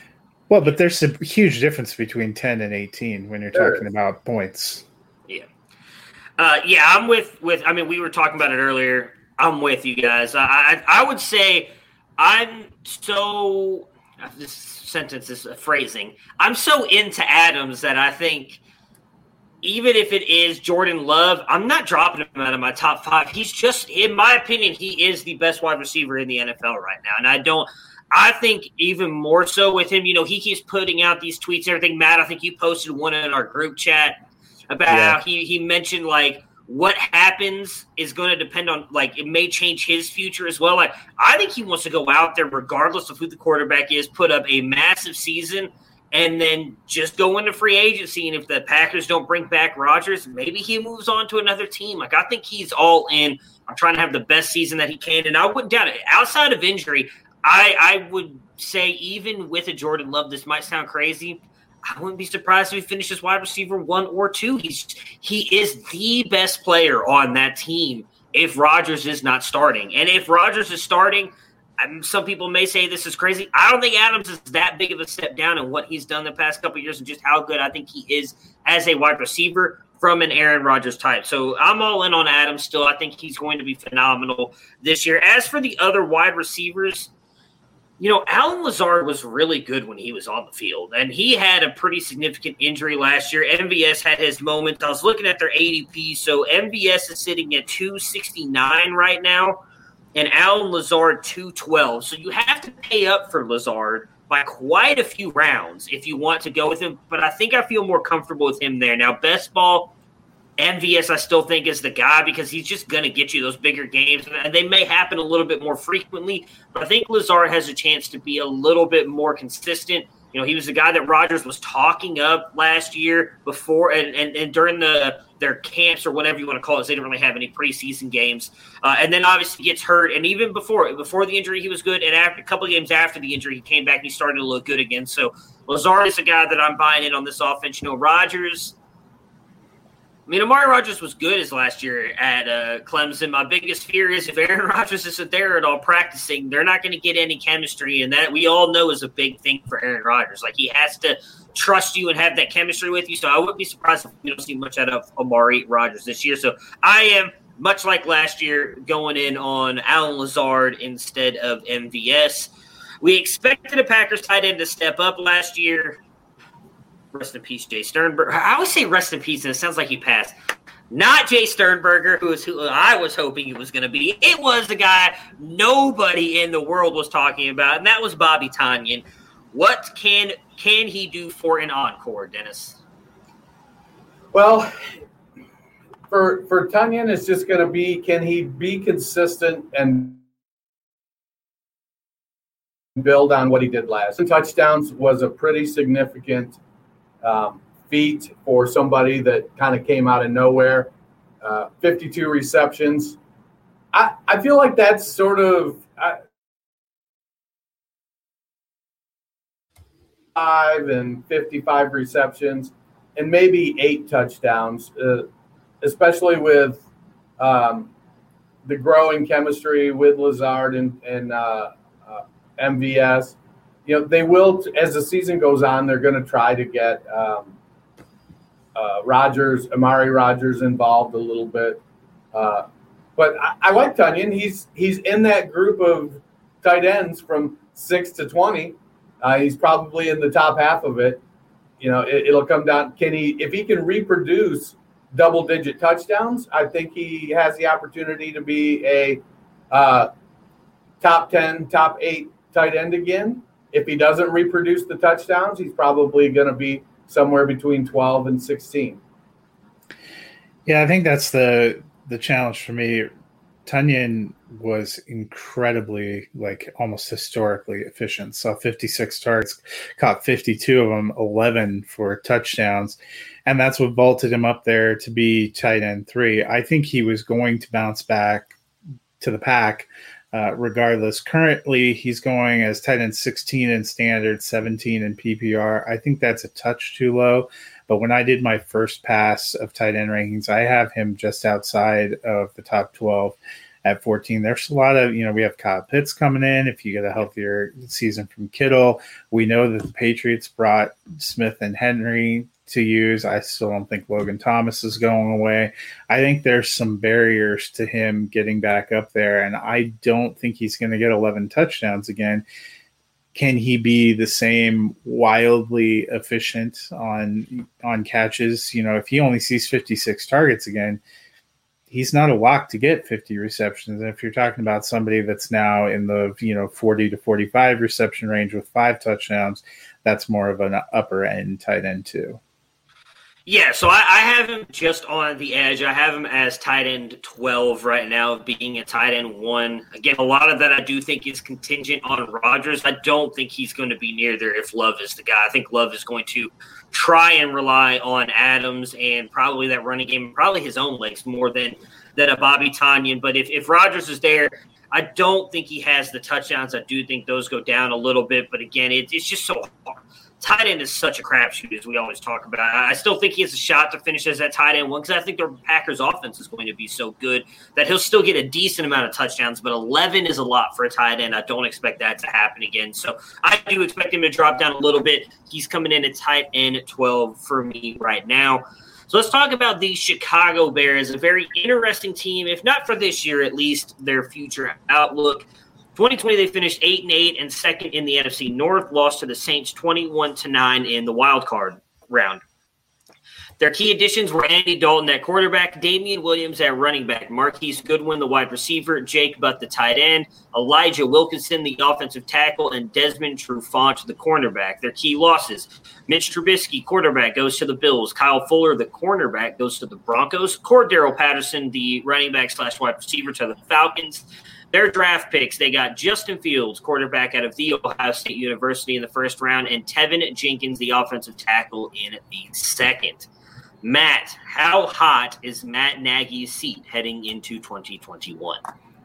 Well, but there's a huge difference between ten and eighteen when you're There talking is. about points. Yeah. Uh, yeah, I'm with, with – I mean, we were talking about it earlier. I'm with you guys. I, I, I would say I'm so – this sentence is a phrasing. I'm so into Adams that I think even if it is Jordan Love, I'm not dropping him out of my top five. He's just – in my opinion, he is the best wide receiver in the N F L right now. And I don't – I think even more so with him, you know, he keeps putting out these tweets and everything. Matt, I think you posted one in our group chat about Yeah. how he, he mentioned, like, what happens is going to depend on, like, it may change his future as well. Like, I think he wants to go out there regardless of who the quarterback is, put up a massive season, and then just go into free agency. And if the Packers don't bring back Rodgers, maybe he moves on to another team. Like, I think he's all in on trying to have the best season that he can. And I wouldn't doubt it. Outside of injury, I, I would say even with a Jordan Love, this might sound crazy. I wouldn't be surprised if he finishes wide receiver one or two. He's he is the best player on that team if Rodgers is not starting. And if Rodgers is starting, um, some people may say this is crazy. I don't think Adams is that big of a step down in what he's done the past couple of years and just how good I think he is as a wide receiver from an Aaron Rodgers type. So I'm all in on Adams still. I think he's going to be phenomenal this year. As for the other wide receivers, you know, Allen Lazard was really good when he was on the field, and he had a pretty significant injury last year. M V S had his moment. I was looking at their A D P, so M V S is sitting at two sixty-nine right now, and Allen Lazard two twelve. So you have to pay up for Lazard by quite a few rounds if you want to go with him, but I think I feel more comfortable with him there. Now, best ball, M V S I still think is the guy because he's just going to get you those bigger games, and they may happen a little bit more frequently, but I think Lazard has a chance to be a little bit more consistent. You know, he was the guy that Rodgers was talking up last year before and, and, and during the their camps or whatever you want to call it. They didn't really have any preseason games. Uh, and then obviously gets hurt, and even before before the injury, he was good, and after a couple of games after the injury, he came back and he started to look good again. So Lazard is a guy that I'm buying in on this offense. You know, Rodgers – I mean, Amari Rodgers was good his last year at uh, Clemson. My biggest fear is if Aaron Rodgers isn't there at all practicing, they're not going to get any chemistry, and that we all know is a big thing for Aaron Rodgers. Like, he has to trust you and have that chemistry with you, so I wouldn't be surprised if we don't see much out of Amari Rodgers this year. So I am, much like last year, going in on Allen Lazard instead of M V S. We expected a Packers tight end to step up last year. Rest in peace, Jay Sternberger. I always say rest in peace, and it sounds like he passed. Not Jay Sternberger, who is who I was hoping he was going to be. It was the guy nobody in the world was talking about, and that was Bobby Tonyan. What can can he do for an encore, Dennis? Well, for for Tonyan, it's just going to be, can he be consistent and build on what he did last? And touchdowns was a pretty significant Um, feat for somebody that kind of came out of nowhere. Uh, fifty-two receptions. I, I feel like that's sort of I, five and fifty-five receptions and maybe eight touchdowns, uh, especially with um, the growing chemistry with Lazard and, and uh, uh, M V S. You know, they will, as the season goes on, they're going to try to get um, uh, Rodgers, Amari Rodgers involved a little bit. Uh, but I, I like Tonyan. He's he's in that group of tight ends from six to twenty. Uh, he's probably in the top half of it. You know, it, it'll come down. Can he, if he can reproduce double-digit touchdowns, I think he has the opportunity to be a uh, top ten, top eight tight end again. If he doesn't reproduce the touchdowns, he's probably going to be somewhere between twelve and sixteen. Yeah, I think that's the the challenge for me. Tonyan was incredibly, like, almost historically efficient. Saw fifty-six targets, caught fifty-two of them, eleven for touchdowns. And that's what vaulted him up there to be tight end three. I think he was going to bounce back to the pack uh, regardless. Currently, he's going as tight end sixteen in standard, seventeen in P P R. I think that's a touch too low. But when I did my first pass of tight end rankings, I have him just outside of the top twelve. at fourteen. There's a lot of, you know, we have Kyle Pitts coming in. If you get a healthier season from Kittle, we know that the Patriots brought Smith and Henry to use. I still don't think Logan Thomas is going away. I think there's some barriers to him getting back up there, and I don't think he's going to get eleven touchdowns again. Can he be the same wildly efficient on on catches? You know, if he only sees fifty-six targets again, he's not a lock to get fifty receptions. And if you're talking about somebody that's now in the, you know, forty to forty-five reception range with five touchdowns, that's more of an upper end tight end too. Yeah, so I, I have him just on the edge. I have him as tight end twelve right now, being a tight end one. Again, a lot of that I do think is contingent on Rodgers. I don't think he's going to be near there if Love is the guy. I think Love is going to try and rely on Adams and probably that running game, probably his own legs more than, than a Bobby Tonyan. But if, if Rodgers is there, I don't think he has the touchdowns. I do think those go down a little bit. But again, it, it's just so hard. Tight end is such a crapshoot, as we always talk about. I still think he has a shot to finish as that tight end one because I think the Packers' offense is going to be so good that he'll still get a decent amount of touchdowns, but eleven is a lot for a tight end. I don't expect that to happen again. So I do expect him to drop down a little bit. He's coming in at tight end at twelve for me right now. So let's talk about the Chicago Bears, a very interesting team, if not for this year, at least their future outlook. twenty twenty, they finished eight and eight and second in the N F C North, lost to the Saints twenty-one to nine in the wild card round. Their key additions were Andy Dalton at quarterback, Damian Williams at running back, Marquise Goodwin, the wide receiver, Jake Butt, the tight end, Elijah Wilkinson, the offensive tackle, and Desmond Trufant, the cornerback. Their key losses: Mitch Trubisky, quarterback, goes to the Bills. Kyle Fuller, the cornerback, goes to the Broncos. Cordero Patterson, the running back slash wide receiver, to the Falcons. Their draft picks, they got Justin Fields, quarterback out of The Ohio State University in the first round, and Tevin Jenkins, the offensive tackle, in the second. Matt, how hot is Matt Nagy's seat heading into twenty twenty-one?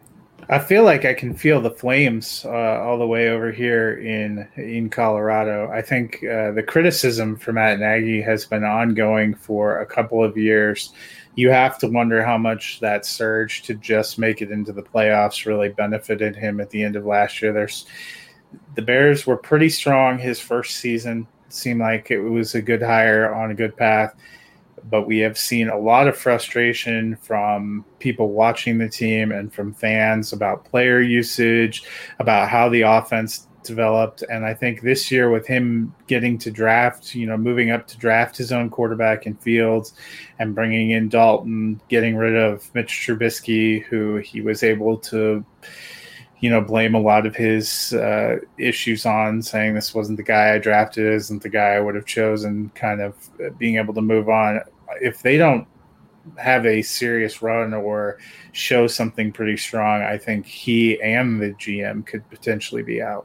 I feel like I can feel the flames uh, all the way over here in in Colorado. I think uh, the criticism for Matt Nagy has been ongoing for a couple of years. You have to wonder how much that surge to just make it into the playoffs really benefited him at the end of last year. There's the Bears were pretty strong his first season. It seemed like it was a good hire on a good path. But we have seen a lot of frustration from people watching the team and from fans about player usage, about how the offense developed. And I think this year with him getting to draft, you know, moving up to draft his own quarterback in Fields and bringing in Dalton, getting rid of Mitch Trubisky, who he was able to, you know, blame a lot of his uh, issues on, saying this wasn't the guy I drafted, isn't the guy I would have chosen, kind of being able to move on. If they don't have a serious run or show something pretty strong, I think he and the G M could potentially be out.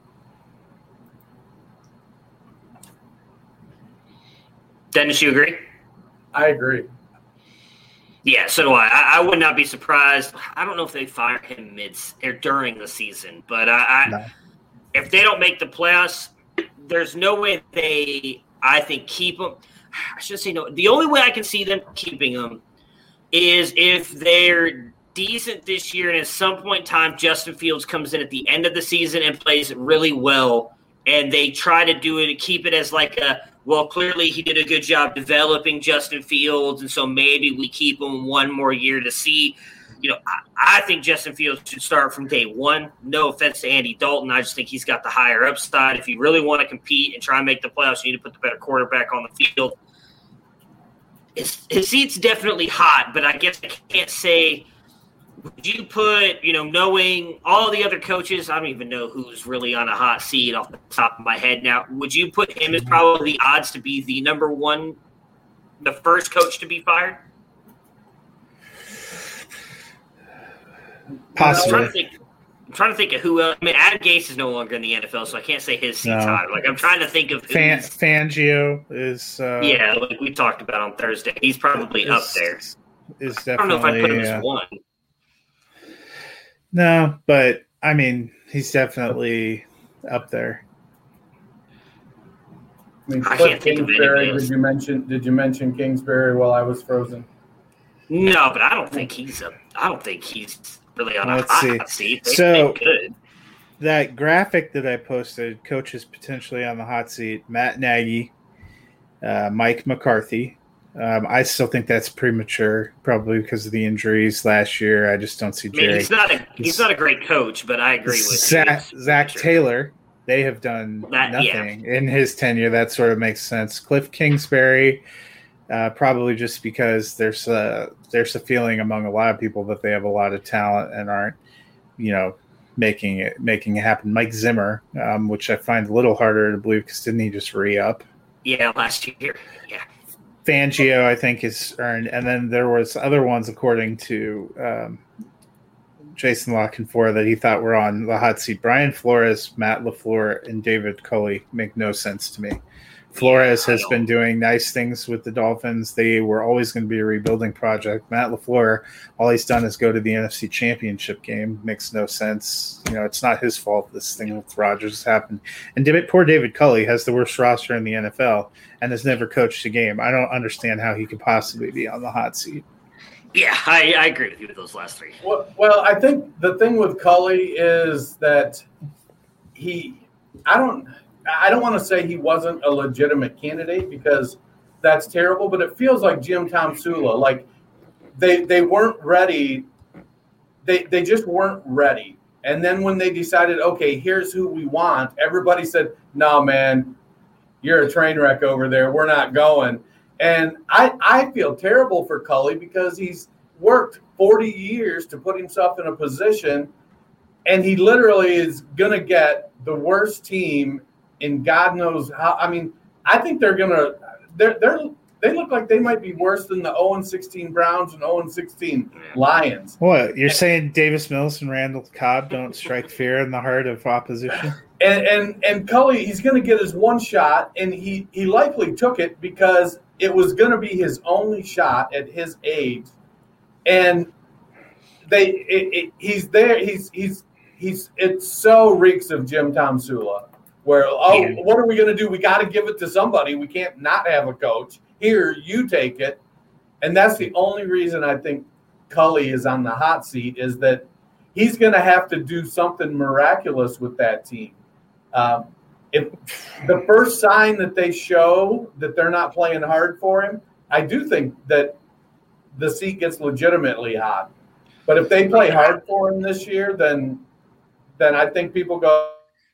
Dennis, you agree? I agree. Yeah, so do I. I. I would not be surprised. I don't know if they fire him mid or during the season, but I, I no. if they don't make the playoffs, there's no way they, I think, keep him. I should say no. The only way I can see them keeping him is if they're decent this year and at some point in time Justin Fields comes in at the end of the season and plays really well, and they try to do it and keep it as like a, well, clearly he did a good job developing Justin Fields, and so maybe we keep him one more year to see. You know, I, I think Justin Fields should start from day one. No offense to Andy Dalton. I just think he's got the higher upside. If you really want to compete and try and make the playoffs, you need to put the better quarterback on the field. His, his seat's definitely hot, but I guess I can't say – would you put, you know, knowing all the other coaches, I don't even know who's really on a hot seat off the top of my head now. Would you put him as probably the odds to be the number one, the first coach to be fired? Possibly. I'm trying to think, I'm trying to think of who else. I mean, Adam Gase is no longer in the N F L, so I can't say his seat's No. hot. Like, I'm trying to think of who. Fan, Fangio is uh, Yeah, like we talked about on Thursday. He's probably is, up there. Is I don't know if I put him definitely, as uh, one. No, but I mean, he's definitely up there. I mean, I Cliff can't think of Kingsbury, anybody else. did you mention? Did you mention Kingsbury while I was frozen? No, but I don't think he's a. I don't think he's really on Well, a let's hot see. seat. They, So- they could. That graphic that I posted, coaches potentially on the hot seat, Matt Nagy, uh, Mike McCarthy. Um, I still think that's premature, probably because of the injuries last year. I just don't see I mean, Jerry. he's not a he's not a great coach, but I agree with Zach, you. Zach Sure. Taylor. They have done That- nothing in his tenure. That sort of makes sense. Cliff Kingsbury, uh, probably just because there's a, there's a feeling among a lot of people that they have a lot of talent and aren't, you know, making it making it happen. Mike Zimmer, um, which I find a little harder to believe because didn't he just re-up? Yeah, last year. Yeah. Fangio, I think, is earned, and then there was other ones according to um, Jason La Canfora that he thought were on the hot seat. Brian Flores, Matt LaFleur, and David Culley make no sense to me. Flores Yeah, I has been doing nice things with the Dolphins. They were always going to be a rebuilding project. Matt LaFleur, all he's done is go to the N F C Championship game. Makes no sense. You know, it's not his fault this thing with Rodgers happened. And David, poor David Culley has the worst roster in the N F L and has never coached a game. I don't understand how he could possibly be on the hot seat. Yeah, I, I agree with you with those last three. Well, well, I think the thing with Culley is that he, I don't, I don't want to say he wasn't a legitimate candidate because that's terrible, but it feels like Jim Tomsula. Like they they weren't ready. They they just weren't ready. And then when they decided, okay, here's who we want, everybody said, "No, man, you're a train wreck over there. We're not going." And I I feel terrible for Culley because he's worked forty years to put himself in a position, and he literally is gonna get the worst team. And God knows how. I mean, I think they're gonna. They're they're they look like they might be worse than the oh and sixteen Browns and oh and sixteen Lions. What you're saying? Davis Mills and Randall Cobb don't strike fear in the heart of opposition. And and and Culley, he's going to get his one shot, and he he likely took it because it was going to be his only shot at his age, and they it, it, he's there. He's he's he's it so reeks of Jim Tomsula. Where, oh, Yeah. what are we going to do? We got to give it to somebody. We can't not have a coach. Here, you take it. And that's the only reason I think Culley is on the hot seat is that he's going to have to do something miraculous with that team. Um, if the first sign that they show that they're not playing hard for him, I do think that the seat gets legitimately hot. But if they play hard for him this year, then then I think people go,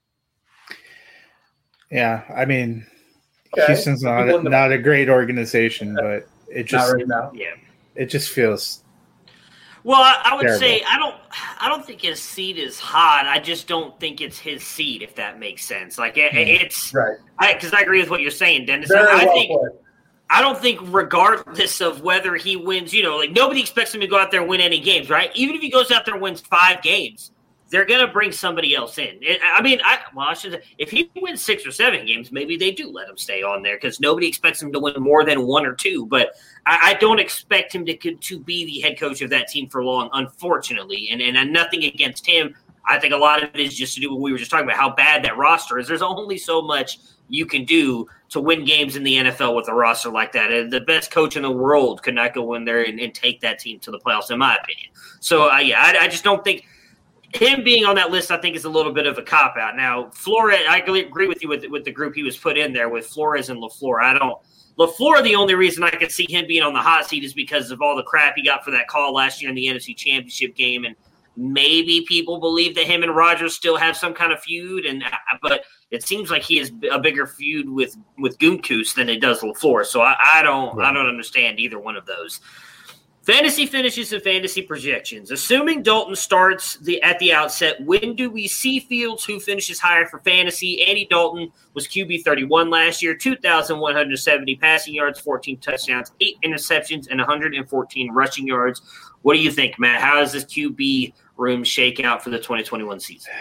Yeah, I mean, okay, Houston's not people a, in the- not a great organization, but it not just right now. Yeah. it just feels Well, I, I would Terrible. say I don't. I don't think his seat is hot. I just don't think it's his seat, if that makes sense. Like it, it's Right. because I, I agree with what you're saying, Dennis. Very I well think put. I don't think, regardless of whether he wins, you know, like nobody expects him to go out there and win any games, right? Even if he goes out there and wins five games, they're going to bring somebody else in. It, I mean, I well, I should. If he wins six or seven games, maybe they do let him stay on there because nobody expects him to win more than one or two. But I, I don't expect him to to be the head coach of that team for long, unfortunately. And and nothing against him. I think a lot of it is just to do what we were just talking about, how bad that roster is. There's only so much you can do to win games in the N F L with a roster like that. And the best coach in the world could not go in there and, and take that team to the playoffs, in my opinion. So, uh, yeah, I, I just don't think him being on that list, I think, is a little bit of a cop-out. Now, Flores, I agree with you with, with the group he was put in there with Flores and LaFleur. I don't – LaFleur, the only reason I could see him being on the hot seat is because of all the crap he got for that call last year in the N F C Championship game, and maybe people believe that him and Rodgers still have some kind of feud, and but it seems like he has a bigger feud with with Gutekunst than it does LaFleur. So I, I don't right. I don't understand either one of those. Fantasy finishes and fantasy projections. Assuming Dalton starts the at the outset, when do we see Fields, who finishes higher for fantasy? Andy Dalton was Q B thirty-one last year, two thousand one hundred seventy passing yards, fourteen touchdowns, eight interceptions, and one hundred fourteen rushing yards. What do you think, Matt? How does this Q B room shake out for the twenty twenty-one season?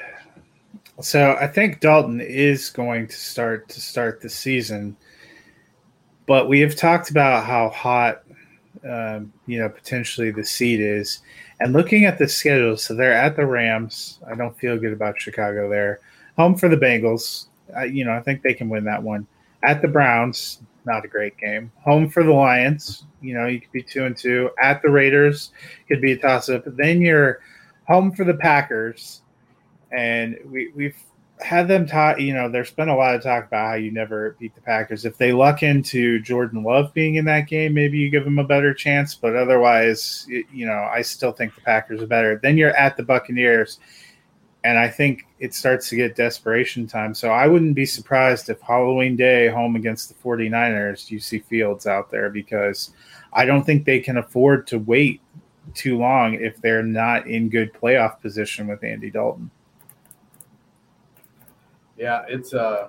So I think Dalton is going to start to start the season, but we have talked about how hot um, you know, potentially the seed is. And looking at the schedule, so they're at the Rams. I don't feel good about Chicago there. Home for the Bengals. I, you know, I think they can win that one. At the Browns, not a great game. Home for the Lions, you know, you could be two and two. At the Raiders, could be a toss-up. Then you're home for the Packers, and we, we've had them talk, you know, there's been a lot of talk about how you never beat the Packers. If they luck into Jordan Love being in that game, maybe you give them a better chance, but otherwise, you know, I still think the Packers are better. Then you're at the Buccaneers, and I think it starts to get desperation time. So I wouldn't be surprised if Halloween Day home against the 49ers, you see Fields out there, because I don't think they can afford to wait too long if they're not in good playoff position with Andy Dalton. Yeah, it's uh,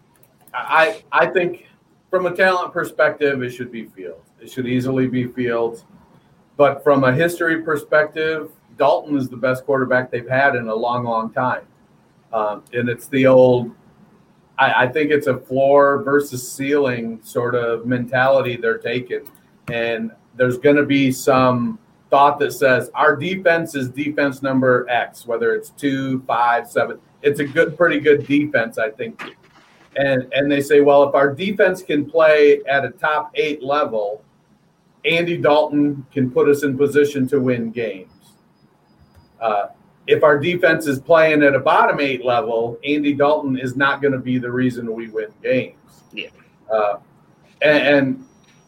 I I think from a talent perspective, it should be Fields. It should easily be Fields. But from a history perspective, Dalton is the best quarterback they've had in a long, long time. Um, and it's the old, I, I think it's a floor versus ceiling sort of mentality they're taking. And there's going to be some thought that says our defense is defense number X, whether it's two, five, seven. It's a good, pretty good defense, I think. And and they say, well, if our defense can play at a top eight level, Andy Dalton can put us in position to win games. Uh, if our defense is playing at a bottom eight level, Andy Dalton is not going to be the reason we win games. Yeah. Uh, and, and,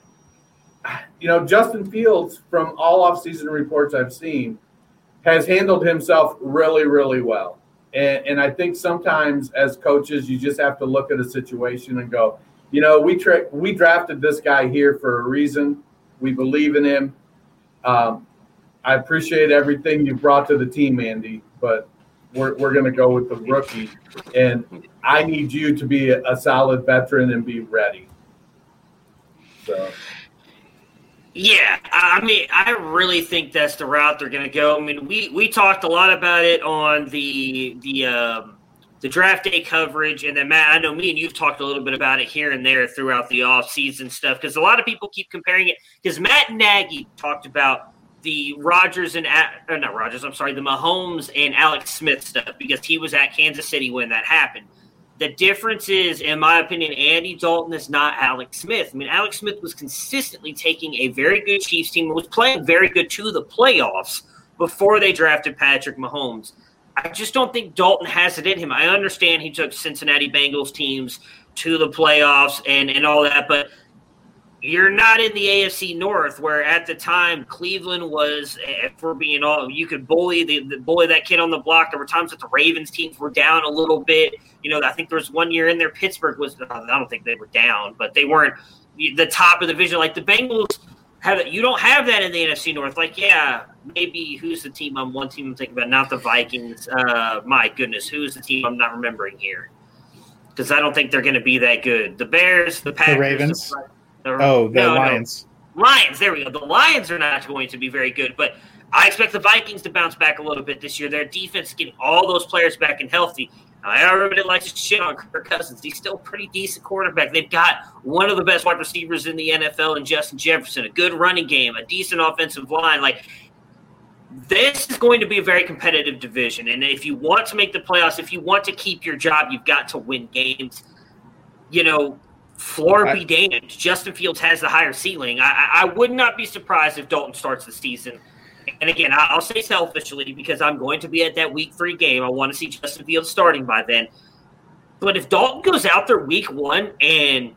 you know, Justin Fields, from all offseason reports I've seen, has handled himself really, really well. And, and I think sometimes as coaches, you just have to look at a situation and go, you know, we tra- we drafted this guy here for a reason. We believe in him. Um, I appreciate everything you brought to the team, Andy, but we're we're going to go with the rookie. And I need you to be a, a solid veteran and be ready. So. Yeah, I mean, I really think that's the route they're going to go. I mean, we, we talked a lot about it on the the um, the draft day coverage, and then Matt, I know me and you've talked a little bit about it here and there throughout the offseason stuff, because a lot of people keep comparing it. Because Matt Nagy talked about the Rodgers and or not Rodgers, I'm sorry, the Mahomes and Alex Smith stuff, because he was at Kansas City when that happened. The difference is, in my opinion, Andy Dalton is not Alex Smith. I mean, Alex Smith was consistently taking a very good Chiefs team and was playing very good to the playoffs before they drafted Patrick Mahomes. I just don't think Dalton has it in him. I understand he took Cincinnati Bengals teams to the playoffs and, and all that, but you're not in the A F C North, where at the time Cleveland was, if we're being all, you could bully the, the bully that kid on the block. There were times that the Ravens teams were down a little bit. You know, I think there was one year in there Pittsburgh was, I don't think they were down, but they weren't the top of the division. Like the Bengals have, you don't have that in the N F C North. Like, yeah, maybe who's the team? I'm one team I'm thinking about, not the Vikings. Uh, my goodness, who's the team I'm not remembering here? Because I don't think they're going to be that good. The Bears, the Packers, the Ravens. The, The, oh, the no, Lions. No. Lions, there we go. The Lions are not going to be very good, but I expect the Vikings to bounce back a little bit this year. Their defense is getting all those players back and healthy. I already like to shit on Kirk Cousins. He's still a pretty decent quarterback. They've got one of the best wide receivers in the N F L in Justin Jefferson, a good running game, a decent offensive line. Like, this is going to be a very competitive division, and if you want to make the playoffs, if you want to keep your job, you've got to win games. You know, floor be damned. Justin Fields has the higher ceiling. I, I would not be surprised if Dalton starts the season. And again, I'll say selfishly, because I'm going to be at that week three game. I want to see Justin Fields starting by then. But if Dalton goes out there week one and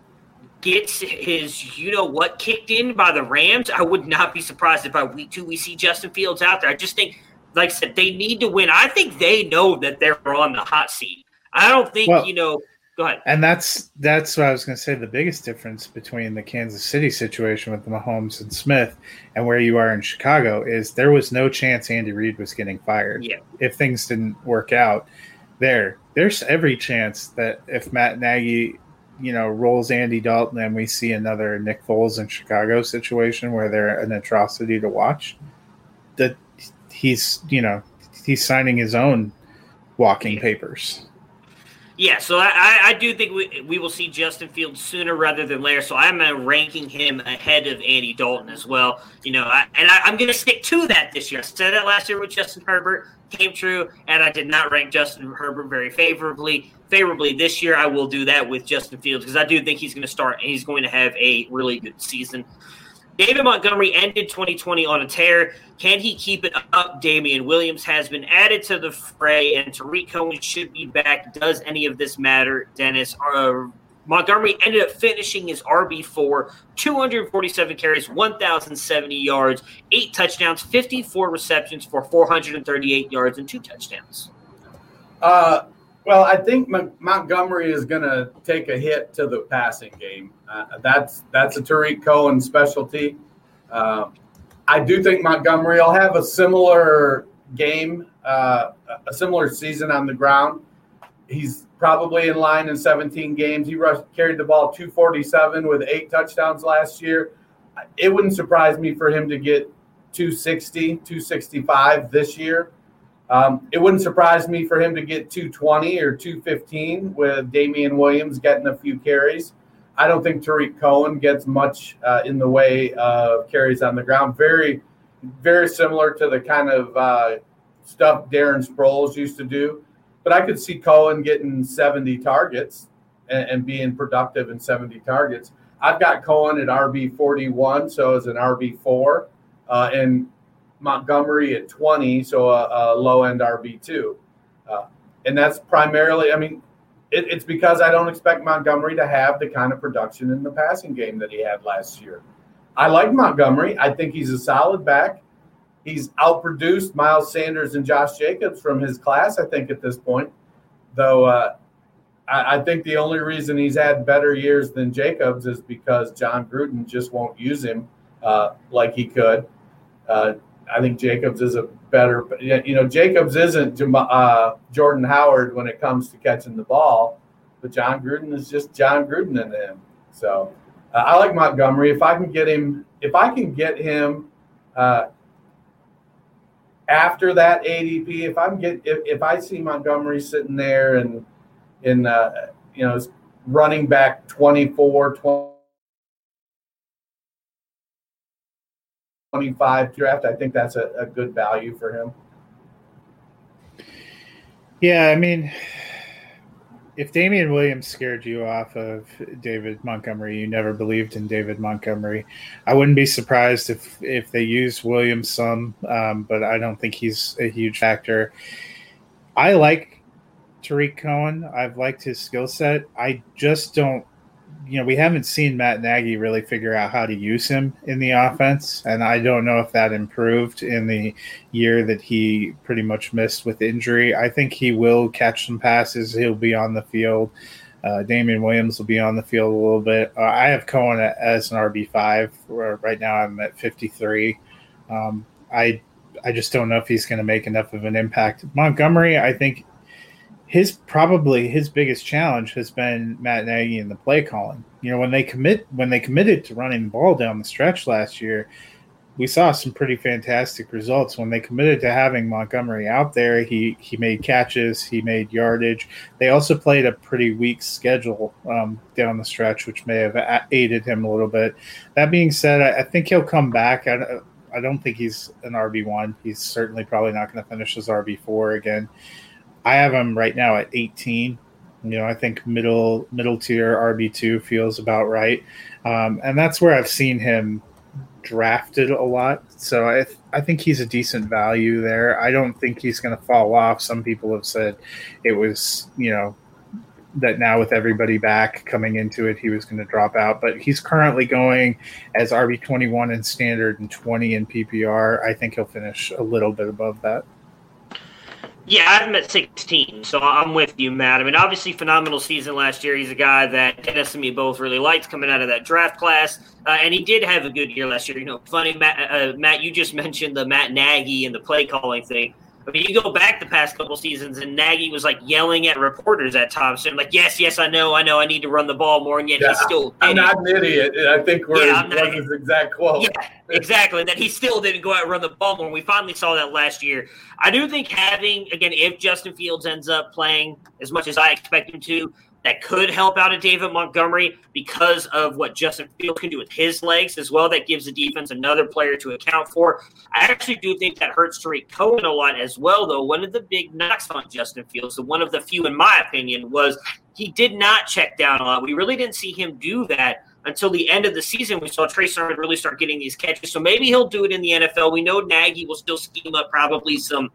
gets his you-know-what kicked in by the Rams, I would not be surprised if by week two we see Justin Fields out there. I just think, like I said, they need to win. I think they know that they're on the hot seat. I don't think, well, you know – go ahead. And that's that's what I was going to say. The biggest difference between the Kansas City situation with the Mahomes and Smith and where you are in Chicago is there was no chance Andy Reid was getting fired. Yeah. If things didn't work out there, there's every chance that if Matt Nagy, you know, rolls Andy Dalton and we see another Nick Foles in Chicago situation where they're an atrocity to watch, that he's, you know, he's signing his own walking yeah. papers. Yeah, so I, I do think we we will see Justin Fields sooner rather than later. So I'm uh, ranking him ahead of Andy Dalton as well. You know, I, and I, I'm going to stick to that this year. I said that last year with Justin Herbert, came true, and I did not rank Justin Herbert very favorably. Favorably this year, I will do that with Justin Fields because I do think he's going to start and he's going to have a really good season. David Montgomery ended twenty twenty on a tear. Can he keep it up? Damian Williams has been added to the fray, and Tariq Cohen should be back. Does any of this matter, Dennis? Uh, Montgomery ended up finishing his R B four, two hundred forty-seven carries, one thousand seventy yards, eight touchdowns, fifty-four receptions for four hundred thirty-eight yards and two touchdowns. Uh, well, I think M- Montgomery is going to take a hit to the passing game. Uh, that's that's a Tariq Cohen specialty. Uh, I do think Montgomery will have a similar game, uh, a similar season on the ground. He's probably in line in seventeen games. He rushed, carried the ball two forty-seven with eight touchdowns last year. It wouldn't surprise me for him to get two sixty, two sixty-five this year. Um, it wouldn't surprise me for him to get two twenty or two fifteen with Damian Williams getting a few carries. I don't think Tariq Cohen gets much uh, in the way of carries on the ground. Very, very similar to the kind of uh, stuff Darren Sproles used to do. But I could see Cohen getting seventy targets and, and being productive in seventy targets. I've got Cohen at R B forty-one, so as an R B four, uh, and Montgomery at twenty, so a, a low-end R B two. Uh, and that's primarily, I mean, it, it's because I don't expect Montgomery to have the kind of production in the passing game that he had last year. I like Montgomery. I think he's a solid back. He's outproduced Miles Sanders and Josh Jacobs from his class, I think, at this point. Though uh, I, I think the only reason he's had better years than Jacobs is because John Gruden just won't use him uh, like he could. Uh, I think Jacobs is a better – you know, Jacobs isn't uh, Jordan Howard when it comes to catching the ball, but John Gruden is just John Gruden in him. So uh, I like Montgomery. If I can get him – if I can get him uh, – after that A D P, if I'm get if, if I see Montgomery sitting there and in uh, you know running back twenty-four, twenty-five draft, I think that's a, a good value for him. Yeah, I mean, if Damian Williams scared you off of David Montgomery, you never believed in David Montgomery. I wouldn't be surprised if, if they used Williams some, um, but I don't think he's a huge factor. I like Tariq Cohen. I've liked his skill set. I just don't, you know, we haven't seen Matt Nagy really figure out how to use him in the offense, and I don't know if that improved in the year that he pretty much missed with injury. I think he will catch some passes. He'll be on the field. Uh, Damian Williams will be on the field a little bit. Uh, I have Cohen as an R B five. Where right now I'm at fifty-three. Um, I I just don't know if he's going to make enough of an impact. Montgomery, I think – His probably his biggest challenge has been Matt Nagy and the play calling. You know, when they commit when they committed to running the ball down the stretch last year, we saw some pretty fantastic results. When they committed to having Montgomery out there, he he made catches, he made yardage. They also played a pretty weak schedule um, down the stretch, which may have aided him a little bit. That being said, I, I think he'll come back. I, I don't think he's an R B one. He's certainly probably not going to finish as R B four again. I have him right now at eighteen. You know, I think middle middle tier R B two feels about right. Um, and that's where I've seen him drafted a lot. So I th- I think he's a decent value there. I don't think he's going to fall off. Some people have said it was, you know, that now with everybody back coming into it, he was going to drop out. But he's currently going as R B twenty-one in standard and twenty in P P R. I think he'll finish a little bit above that. Yeah, I have him at sixteen, so I'm with you, Matt. I mean, obviously, phenomenal season last year. He's a guy that Dennis and me both really liked coming out of that draft class, uh, and he did have a good year last year. You know, funny, Matt, uh, Matt, you just mentioned the Matt Nagy and the play calling thing. I mean, you go back the past couple seasons, and Nagy was like yelling at reporters at times, saying like, "Yes, yes, I know, I know, I need to run the ball more," and yet yeah, he's still. I'm not an idiot. I think we're yeah, was his exact quote. Yeah, exactly. That he still didn't go out and run the ball more. And we finally saw that last year. I do think having again, if Justin Fields ends up playing as much as I expect him to, that could help out a David Montgomery because of what Justin Fields can do with his legs as well. That gives the defense another player to account for. I actually do think that hurts Tariq Cohen a lot as well, though. One of the big knocks on Justin Fields, the one of the few in my opinion, was he did not check down a lot. We really didn't see him do that until the end of the season. We saw Trey Sermon really start getting these catches. So maybe he'll do it in the N F L. We know Nagy will still scheme up probably some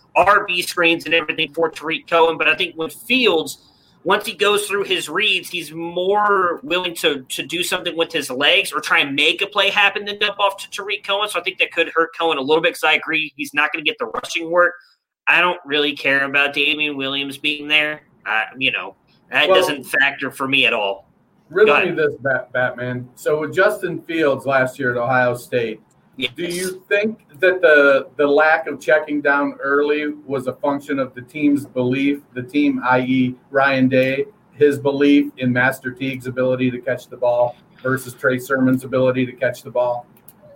R B screens and everything for Tariq Cohen. But I think when Fields – once he goes through his reads, he's more willing to to do something with his legs or try and make a play happen than dump off to Tariq Cohen. So I think that could hurt Cohen a little bit because I agree he's not going to get the rushing work. I don't really care about Damian Williams being there. Uh, you know, that well, doesn't factor for me at all. Riddle me this, Batman. So with Justin Fields last year at Ohio State, yes. do you think that the the lack of checking down early was a function of the team's belief, the team, that is. Ryan Day, his belief in Master Teague's ability to catch the ball versus Trey Sermon's ability to catch the ball?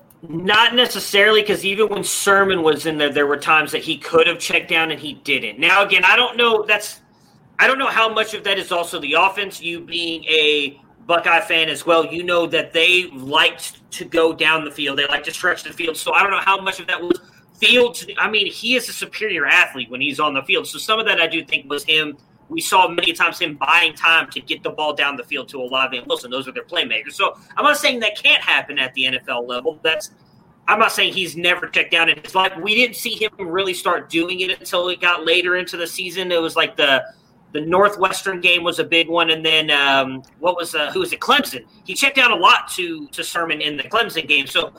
Not necessarily, because even when Sermon was in there, there were times that he could have checked down and he didn't. Now, again, I don't know. That's I don't know how much of that is also the offense. You being a Buckeye fan as well, you know that they liked to go down the field. They like to stretch the field. So I don't know how much of that was Fields. I mean, he is a superior athlete when he's on the field. So some of that I do think was him. We saw many times him buying time to get the ball down the field to Olave and Wilson. Those are their playmakers. So I'm not saying that can't happen at the N F L level. That's I'm not saying he's never checked down in his life. We didn't see him really start doing it until it got later into the season. It was like the The Northwestern game was a big one, and then um, what was uh, who was it? Clemson. He checked down a lot to to Sermon in the Clemson game, so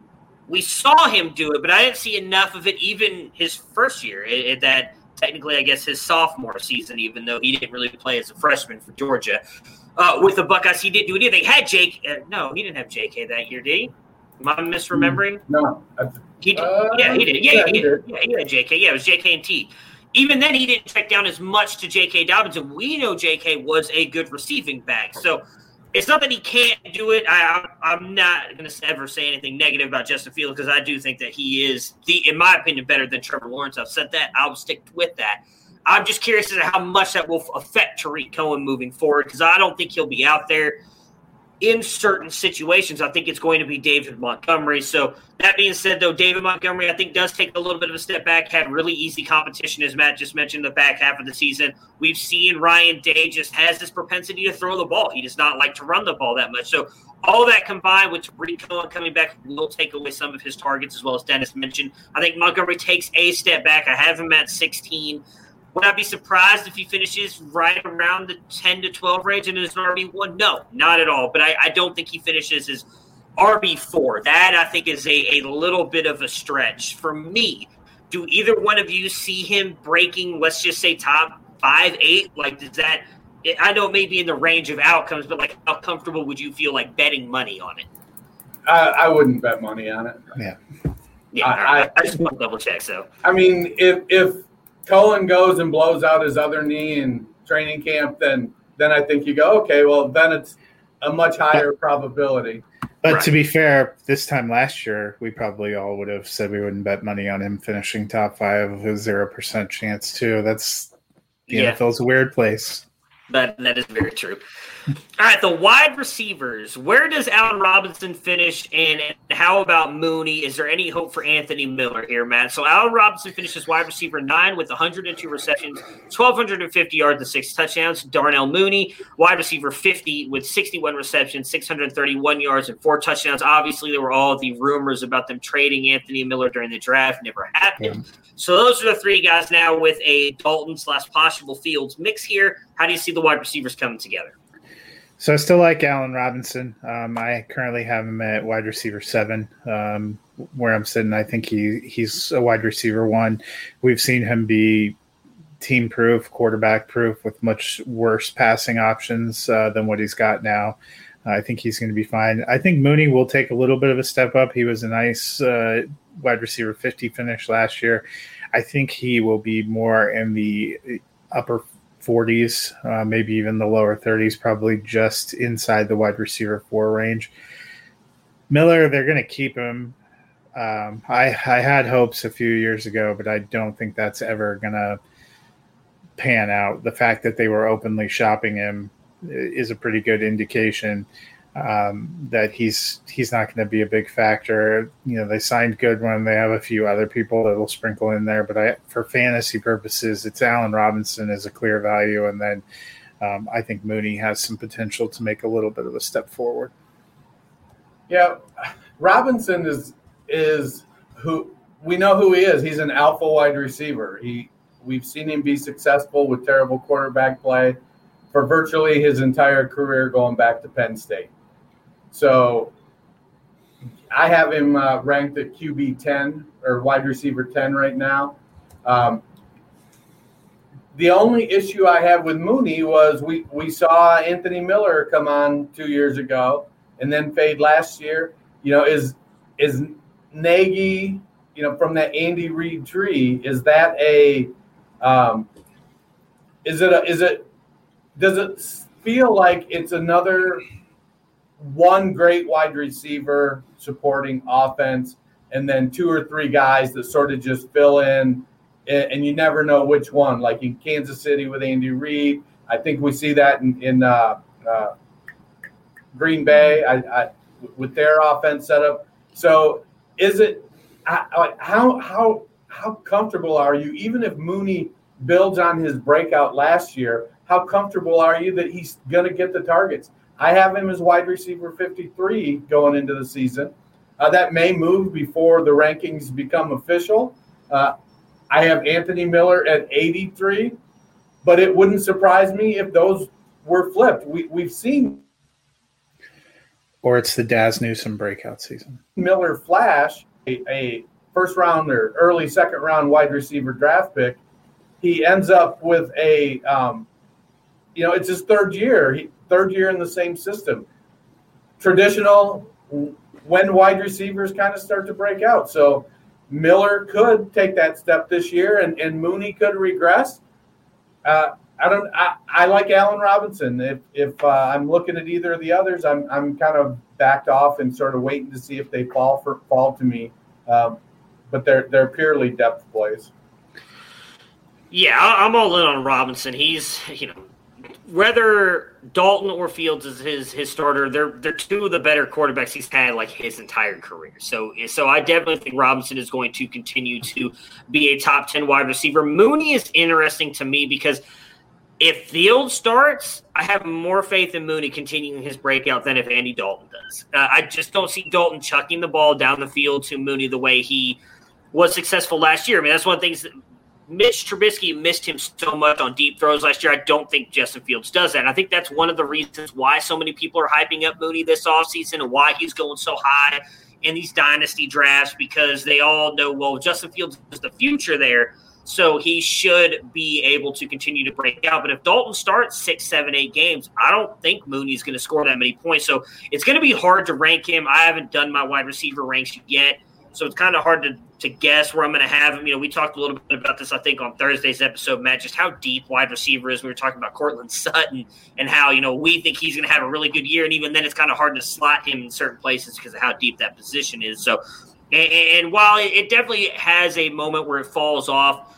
we saw him do it, but I didn't see enough of it even his first year. It, it, that technically, I guess, his sophomore season, even though he didn't really play as a freshman for Georgia. Uh, with the Buckeyes, he didn't do anything. They had Jake. Uh, no, he didn't have J K that year, did he? Am I misremembering? No. He did. Uh, yeah, he did. Yeah, yeah, he, he did. did. Yeah, he had J K. Yeah, it was J K and T. Even then, he didn't check down as much to J K. Dobbins, and we know J K was a good receiving back. So it's not that he can't do it. I, I'm not going to ever say anything negative about Justin Fields because I do think that he is, the, in my opinion, better than Trevor Lawrence. I've said that. I'll stick with that. I'm just curious as to how much that will affect Tariq Cohen moving forward because I don't think he'll be out there in certain situations. I think it's going to be David Montgomery. So that being said, though, David Montgomery, I think, does take a little bit of a step back, had really easy competition, as Matt just mentioned, the back half of the season. We've seen Ryan Day just has this propensity to throw the ball. He does not like to run the ball that much. So all that combined with Tariq Cohen coming back will take away some of his targets, as well as Dennis mentioned. I think Montgomery takes a step back. I have him at sixteen. Would I be surprised if he finishes right around the ten to twelve range and is an R B one? No, not at all. But I, I don't think he finishes as R B four. That, I think, is a, a little bit of a stretch. For me, do either one of you see him breaking, let's just say, top five, eight? Like, does that – I know it may be in the range of outcomes, but, like, how comfortable would you feel, like, betting money on it? I, I wouldn't bet money on it. Yeah. Yeah, I, I, I just want to double check, so. I mean, if if – Cohen goes and blows out his other knee in training camp, then then I think you go, okay, well, then it's a much higher probability. But right. To be fair, this time last year, we probably all would have said we wouldn't bet money on him finishing top five of a zero percent chance, too. That's the yeah. N F L's a weird place. That That is very true. All right, the wide receivers. Where does Allen Robinson finish, and, and how about Mooney? Is there any hope for Anthony Miller here, Matt? So Allen Robinson finishes wide receiver nine with one hundred two receptions, one thousand two hundred fifty yards, and six touchdowns. Darnell Mooney, wide receiver fifty with sixty-one receptions, six hundred thirty-one yards, and four touchdowns. Obviously, there were all the rumors about them trading Anthony Miller during the draft. Never happened. Yeah. So those are the three guys now with a Dalton slash possible Fields mix here. How do you see the wide receivers coming together? So I still like Allen Robinson. Um, I currently have him at wide receiver seven, um, where I'm sitting. I think he he's a wide receiver one. We've seen him be team proof, quarterback proof with much worse passing options uh, than what he's got now. I think he's going to be fine. I think Mooney will take a little bit of a step up. He was a nice uh, wide receiver fifty finish last year. I think he will be more in the upper forties, uh, maybe even the lower thirties, probably just inside the wide receiver four range. Miller, they're going to keep him. Um, I, I had hopes a few years ago, but I don't think that's ever going to pan out. The fact that they were openly shopping him is a pretty good indication um, that he's he's not going to be a big factor. You know, they signed Goodwin. They have a few other people that will sprinkle in there, but I, for fantasy purposes, it's Allen Robinson is a clear value, and then um, I think Mooney has some potential to make a little bit of a step forward. Yeah, Robinson is is who we know who he is. He's an alpha wide receiver. He we've seen him be successful with terrible quarterback play for virtually his entire career going back to Penn State. So I have him uh, ranked at Q B ten or wide receiver ten right now. Um, the only issue I have with Mooney was we, we saw Anthony Miller come on two years ago and then fade last year. You know, is is Nagy, you know, from that Andy Reid tree, is that a um, is it a, is it does it feel like it's another one great wide receiver supporting offense and then two or three guys that sort of just fill in and, and you never know which one, like in Kansas City with Andy Reid. I think we see that in, in uh, uh, Green Bay I, I, with their offense setup. So is it I, how how how comfortable are you, even if Mooney builds on his breakout last year, how comfortable are you that he's going to get the targets? I have him as wide receiver fifty-three going into the season. Uh, that may move before the rankings become official. Uh, I have Anthony Miller at eighty-three, but it wouldn't surprise me if those were flipped. We, we've seen. Or it's the Daz Newsome breakout season. Miller flash, a, a first round or early second round wide receiver draft pick. He ends up with a, um, you know, it's his third year, he, third year in the same system. Traditional, when wide receivers kind of start to break out. So Miller could take that step this year, and, and Mooney could regress. Uh, I don't. I, I like Allen Robinson. If if uh, I'm looking at either of the others, I'm I'm kind of backed off and sort of waiting to see if they fall for fall to me. Um, but they're they're purely depth plays. Yeah, I'm all in on Robinson. He's, you know, whether Dalton or Fields is his his starter, they're they're two of the better quarterbacks he's had like his entire career. So so I definitely think Robinson is going to continue to be a top ten wide receiver. Mooney is interesting to me because if Fields starts, I have more faith in Mooney continuing his breakout than if Andy Dalton does. Uh, I just don't see Dalton chucking the ball down the field to Mooney the way he was successful last year. I mean, that's one of the things that Mitch Trubisky missed him so much on deep throws last year. I don't think Justin Fields does that. And I think that's one of the reasons why so many people are hyping up Mooney this offseason and why he's going so high in these dynasty drafts, because they all know, well, Justin Fields is the future there, so he should be able to continue to break out. But if Dalton starts six, seven, eight games, I don't think Mooney's going to score that many points. So it's going to be hard to rank him. I haven't done my wide receiver ranks yet, so it's kind of hard to, to guess where I'm going to have him. You know, we talked a little bit about this, I think, on Thursday's episode, Matt, just how deep wide receiver is. We were talking about Cortland Sutton and how, you know, we think he's going to have a really good year, and even then it's kind of hard to slot him in certain places because of how deep that position is. So, and, and while it definitely has a moment where it falls off,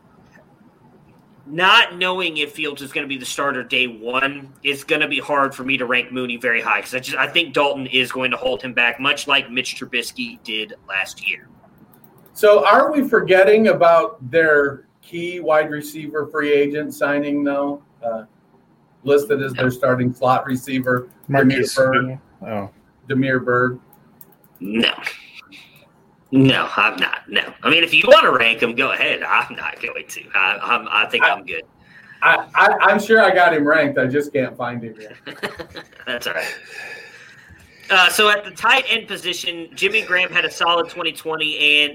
not knowing if Fields is going to be the starter day one is going to be hard for me to rank Mooney very high, because I just I think Dalton is going to hold him back, much like Mitch Trubisky did last year. So are we forgetting about their key wide receiver free agent signing, though? Uh, listed as their starting slot receiver, Marcus Damiere Byrd. Oh. Damiere Byrd. No. No, I'm not. No. I mean, if you want to rank him, go ahead. I'm not going to. I, I'm, I think I, I'm good. I, I, I'm sure I got him ranked. I just can't find him yet. That's all right. Uh, so at the tight end position, Jimmy Graham had a solid twenty twenty, and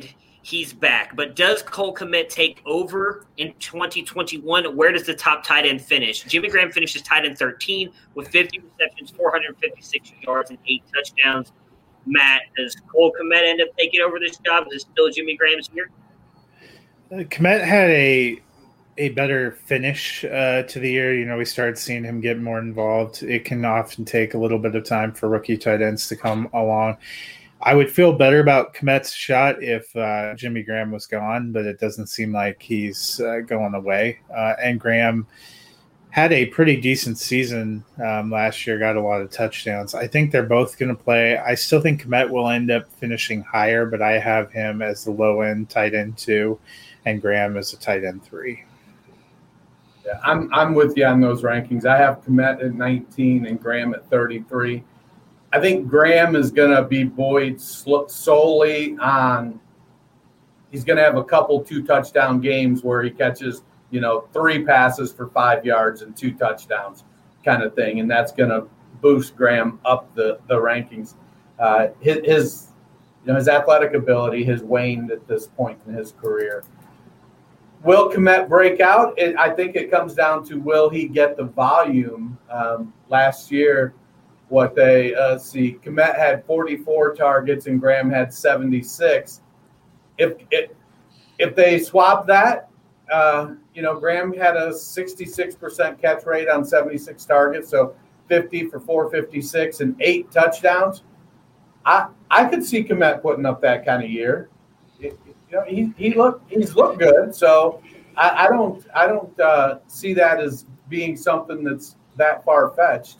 he's back. But does Cole Kmet take over in twenty twenty-one? Where does the top tight end finish? Jimmy Graham finishes tight end thirteen with fifty receptions, four hundred fifty-six yards, and eight touchdowns. Matt, does Cole Kmet end up taking over this job? Is it still Jimmy Graham's year? Uh, Kmet had a a better finish uh, to the year. You know, we started seeing him get more involved. It can often take a little bit of time for rookie tight ends to come along. I would feel better about Kmet's shot if uh, Jimmy Graham was gone, but it doesn't seem like he's uh, going away. Uh, and Graham had a pretty decent season um, last year, got a lot of touchdowns. I think they're both going to play. I still think Kmet will end up finishing higher, but I have him as the low-end tight end two and Graham as a tight end three. Yeah, I'm I'm with you on those rankings. I have Kmet at nineteen and Graham at thirty-three. I think Graham is going to be buoyed solely on – he's going to have a couple two-touchdown games where he catches, you know, three passes for five yards and two touchdowns kind of thing, and that's going to boost Graham up the, the rankings. Uh, his, his, you know, his athletic ability has waned at this point in his career. Will Kmet break out? It, I think it comes down to will he get the volume. Um, last year, what they uh, see, Kmet had forty-four targets and Graham had seventy-six. If if, if they swap that, uh, you know, Graham had a sixty-six percent catch rate on seventy-six targets, so fifty for four fifty-six and eight touchdowns. I I could see Kmet putting up that kind of year. It, You know, he he look he's looked good, so I, I don't I don't uh, see that as being something that's that far fetched.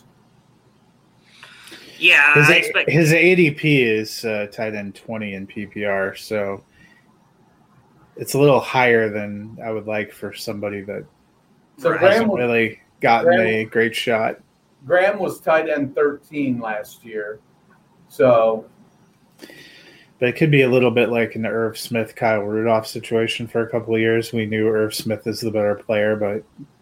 Yeah, his, I expect his A D P is uh, tight end twenty in P P R, so it's a little higher than I would like for somebody that so hasn't Graham was, really gotten Graham, a great shot. Graham was tight end thirteen last year, so. But it could be a little bit like an Irv Smith, Kyle Rudolph situation for a couple of years. We knew Irv Smith is the better player, but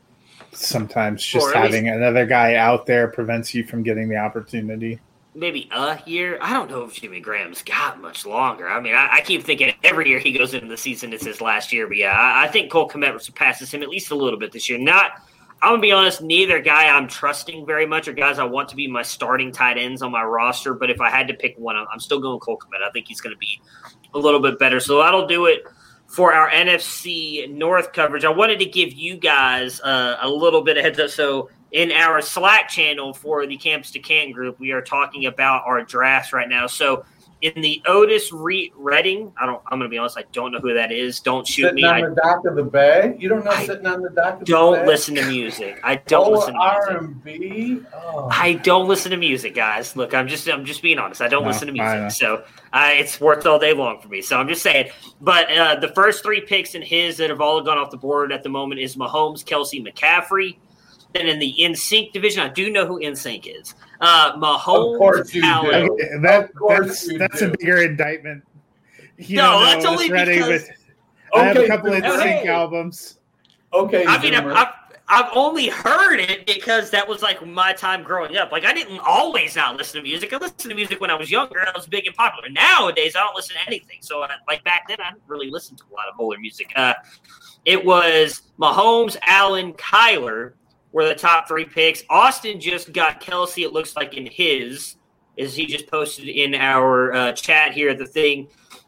sometimes just or having another guy out there prevents you from getting the opportunity. Maybe a year. I don't know if Jimmy Graham's got much longer. I mean, I, I keep thinking every year he goes into the season it's his last year. But, yeah, I, I think Cole Kmet surpasses him at least a little bit this year. Not – I'm going to be honest, neither guy I'm trusting very much or guys I want to be my starting tight ends on my roster. But if I had to pick one, I'm still going Cole Kmet. I think he's going to be a little bit better. So that'll do it for our N F C North coverage. I wanted to give you guys uh, a little bit of heads up. So in our Slack channel for the Campus to Canton group, we are talking about our drafts right now. So in the Otis Re- Redding, I don't. I'm going to be honest. I don't know who that is. Don't shoot sitting me. on I, the dock of the bay. You don't know I sitting on the dock of the bay. Don't listen to music. I don't oh, listen to music. R and B. Oh. I don't listen to music, guys. Look, I'm just. I'm just being honest. I don't No, listen to I know. music, so uh, it's worth all day long for me. So I'm just saying. But uh, the first three picks in his that have all gone off the board at the moment is Mahomes, Kelsey, McCaffrey. Then in the N Sync division, I do know who N Sync is. Uh, Mahomes, Of course you Allen. do. Okay, that, Of course that's you that's do. a bigger indictment. You No, don't know that's Otis only Redding, because- but I have a Okay, couple of Zoomer. Sync Hey. albums. Okay, I mean, I've, Zoomer. I've, I've only heard it because that was like my time growing up. Like I didn't always not listen to music. I listened to music when I was younger. I was big and popular. Nowadays, I don't listen to anything. So I, like back then, I didn't really listen to a lot of older music. Uh, it was Mahomes, Allen, Kyler were the top three picks. Austin just got Kelsey, it looks like, in his, as he just posted in our uh, chat here, the thing.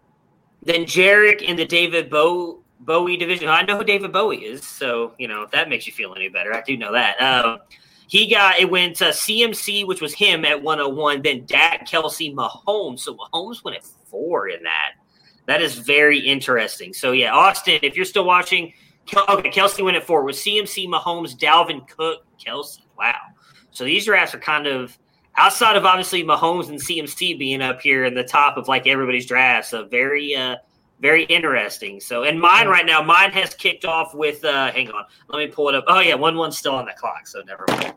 Then Jarek in the David Bow, Bowie division. I know who David Bowie is, so, you know, if that makes you feel any better, I do know that. Um, he got, it went to C M C, which was him at one oh one, then Dak, Kelsey, Mahomes. So Mahomes went at four in that. That is very interesting. So, yeah, Austin, if you're still watching – okay, Kelsey went at four. With C M C, Mahomes, Dalvin Cook, Kelsey. Wow. So these drafts are kind of outside of obviously Mahomes and C M C being up here in the top of like everybody's drafts. So very, uh, very interesting. So, and mine right now, mine has kicked off with. Uh, hang on, let me pull it up. Oh yeah, one one's still on the clock. So never mind.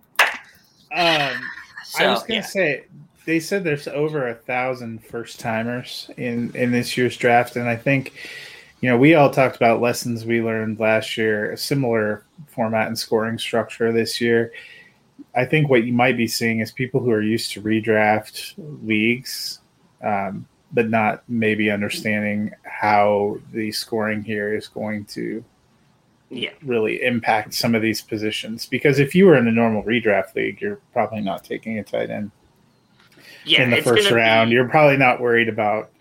Um, So, I was gonna yeah. say they said there's over a thousand first timers in in this year's draft, and I think. You know, we all talked about lessons we learned last year, a similar format and scoring structure this year. I think what you might be seeing is people who are used to redraft leagues um, but not maybe understanding how the scoring here is going to yeah. really impact some of these positions. Because if you were in a normal redraft league, you're probably not taking a tight end yeah, in the first round. Be... You're probably not worried about,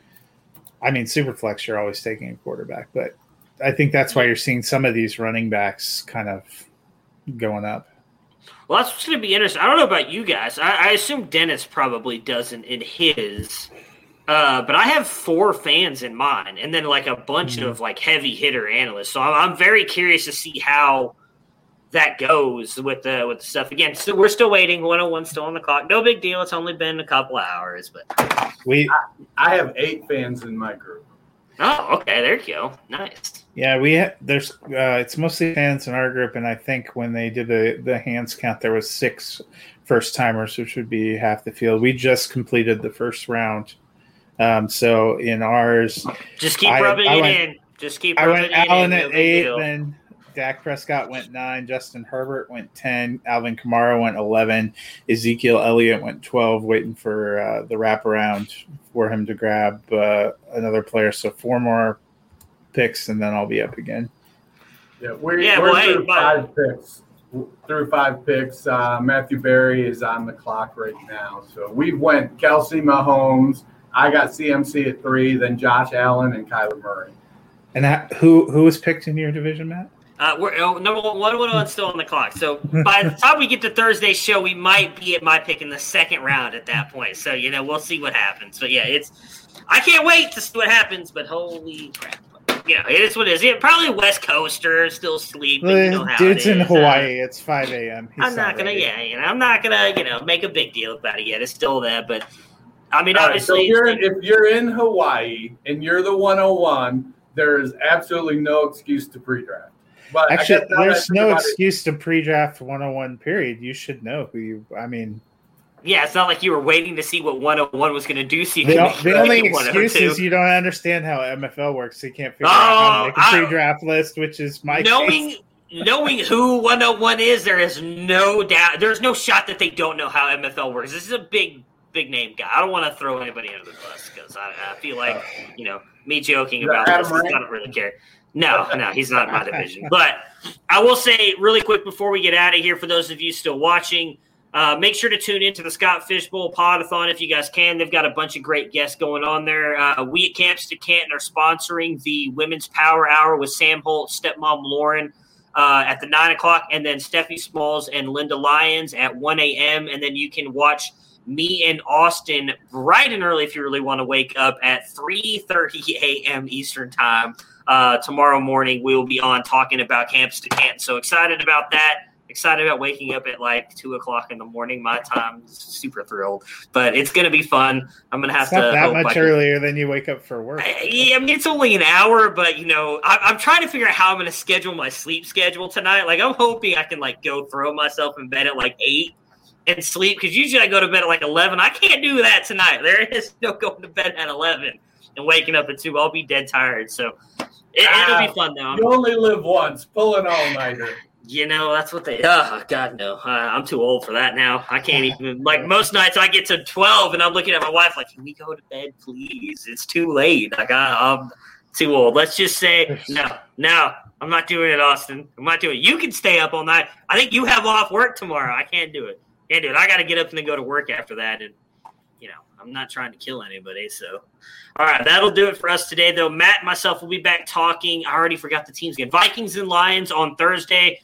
I mean, Superflex, you're always taking a quarterback, but I think that's why you're seeing some of these running backs kind of going up. Well, that's what's going to be interesting. I don't know about you guys. I, I assume Dennis probably doesn't in his, uh, but I have four fans in mine, and then like a bunch mm-hmm. of like heavy hitter analysts. So I'm, I'm very curious to see how that goes with the with the stuff. Again, so we're still waiting. one oh one still on the clock. No big deal. It's only been a couple of hours, but we. I, I have eight fans in my group. Oh, okay. There you go. Nice. Yeah, we ha- there's uh, it's mostly fans in our group, and I think when they did the, the hands count, there was six first timers, which would be half the field. We just completed the first round, um, so in ours, just keep I, rubbing I it went, in. Just keep. I rubbing went it Allen in. at eight, then Dak Prescott went nine, Justin Herbert went ten, Alvin Kamara went eleven, Ezekiel Elliott went twelve, waiting for uh, the wraparound for him to grab uh, another player. So four more picks, and then I'll be up again. Yeah, we're, yeah, we're well, through hey, five picks. Through five picks. Uh, Matthew Berry is on the clock right now. So we went Kelsey, Mahomes. I got C M C at three, then Josh Allen and Kyler Murray. And that, who who was picked in your division, Matt? Uh, we're oh, number one, one, one, one still on the clock. So by the time we get to Thursday's show, we might be at my pick in the second round at that point. So you know, we'll see what happens. But yeah, it's I can't wait to see what happens. But holy crap, you know, it is what it is. Yeah, probably West Coaster still sleeping. You know how Dude's it in is. Hawaii. Uh, it's five a.m. I'm not gonna, ready. yeah, you know, I'm not gonna, you know, make a big deal about it yet. It's still there, but I mean, All right, obviously, so if, you're, if you're in Hawaii and you're the one oh one, there is absolutely no excuse to pre-draft. But actually, there's no it, excuse to pre-draft one oh one. Period. You should know who you. I mean, yeah, it's not like you were waiting to see what one oh one was going to do. So you the, can the only excuse is you don't understand how M F L works. So you can't figure oh, out how to make a I, pre-draft list, which is my knowing. case. Knowing who one oh one is, there is no doubt. There's no shot that they don't know how M F L works. This is a big, big name guy. I don't want to throw anybody under the bus because I, I feel like, you know, me joking about this, I don't really care. No, no, he's not in my division. But I will say really quick before we get out of here, for those of you still watching, uh, make sure to tune into the Scott Fishbowl Podathon if you guys can. They've got a bunch of great guests going on there. Uh, we at Camps to Canton are sponsoring the Women's Power Hour with Sam Holt, stepmom Lauren, uh, at the nine o'clock, and then Stephanie Smalls and Linda Lyons at one a.m. And then you can watch me and Austin bright and early if you really want to wake up at three thirty a.m. Eastern time. Uh, tomorrow morning, we will be on talking about Camps to Canton. So excited about that. Excited about waking up at like two o'clock in the morning. My time, super thrilled. But it's going to be fun. I'm going to have it's not to. that much earlier than you wake up for work. I, yeah, I mean, it's only an hour, but, you know, I, I'm trying to figure out how I'm going to schedule my sleep schedule tonight. Like, I'm hoping I can, like, go throw myself in bed at like eight and sleep. Because usually I go to bed at like eleven. I can't do that tonight. There is no going to bed at eleven and waking up at two. I'll be dead tired. So. It, it'll be fun, though. You only live once. Pull an all-nighter. You know, that's what they – oh, God, no. Uh, I'm too old for that now. I can't even – like, most nights I get to twelve, and I'm looking at my wife like, can we go to bed, please? It's too late. Like, I, I'm too old. Let's just say, no, no, I'm not doing it, Austin. I'm not doing it. You can stay up all night. I think you have off work tomorrow. I can't do it. Can't do it. I got to get up and then go to work after that, and, you know, I'm not trying to kill anybody, so – all right, that'll do it for us today, though. Matt and myself will be back talking. I already forgot the teams again. Vikings and Lions on Thursday.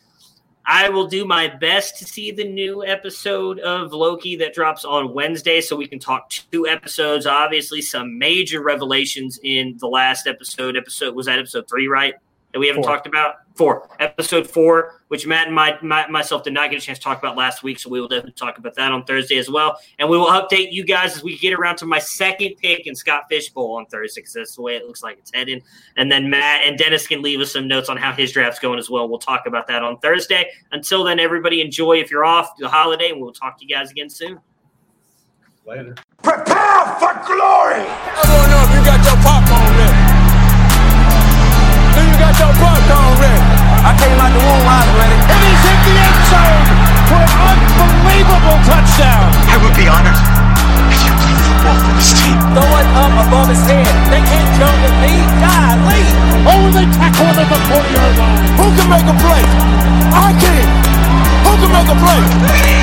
I will do my best to see the new episode of Loki that drops on Wednesday so we can talk two episodes. Obviously, some major revelations in the last episode. Episode was that episode three, right? That we haven't four. talked about? Four. Episode four, which Matt and my, my, myself did not get a chance to talk about last week, so we will definitely talk about that on Thursday as well. And we will update you guys as we get around to my second pick in Scott Fishbowl on Thursday, because that's the way it looks like it's heading. And then Matt and Dennis can leave us some notes on how his draft's going as well. We'll talk about that on Thursday. Until then, everybody enjoy if you're off the holiday, and we'll talk to you guys again soon. Later. Prepare for glory! I don't know if you got your popcorn ready. Do you got your popcorn ready? I came out the womb, I was ready. And he's hit the end zone for an unbelievable touchdown. I would be honored if you played football for this team. Throw it up above his forty-yard line. Who can make a play? I can. Who can make a play?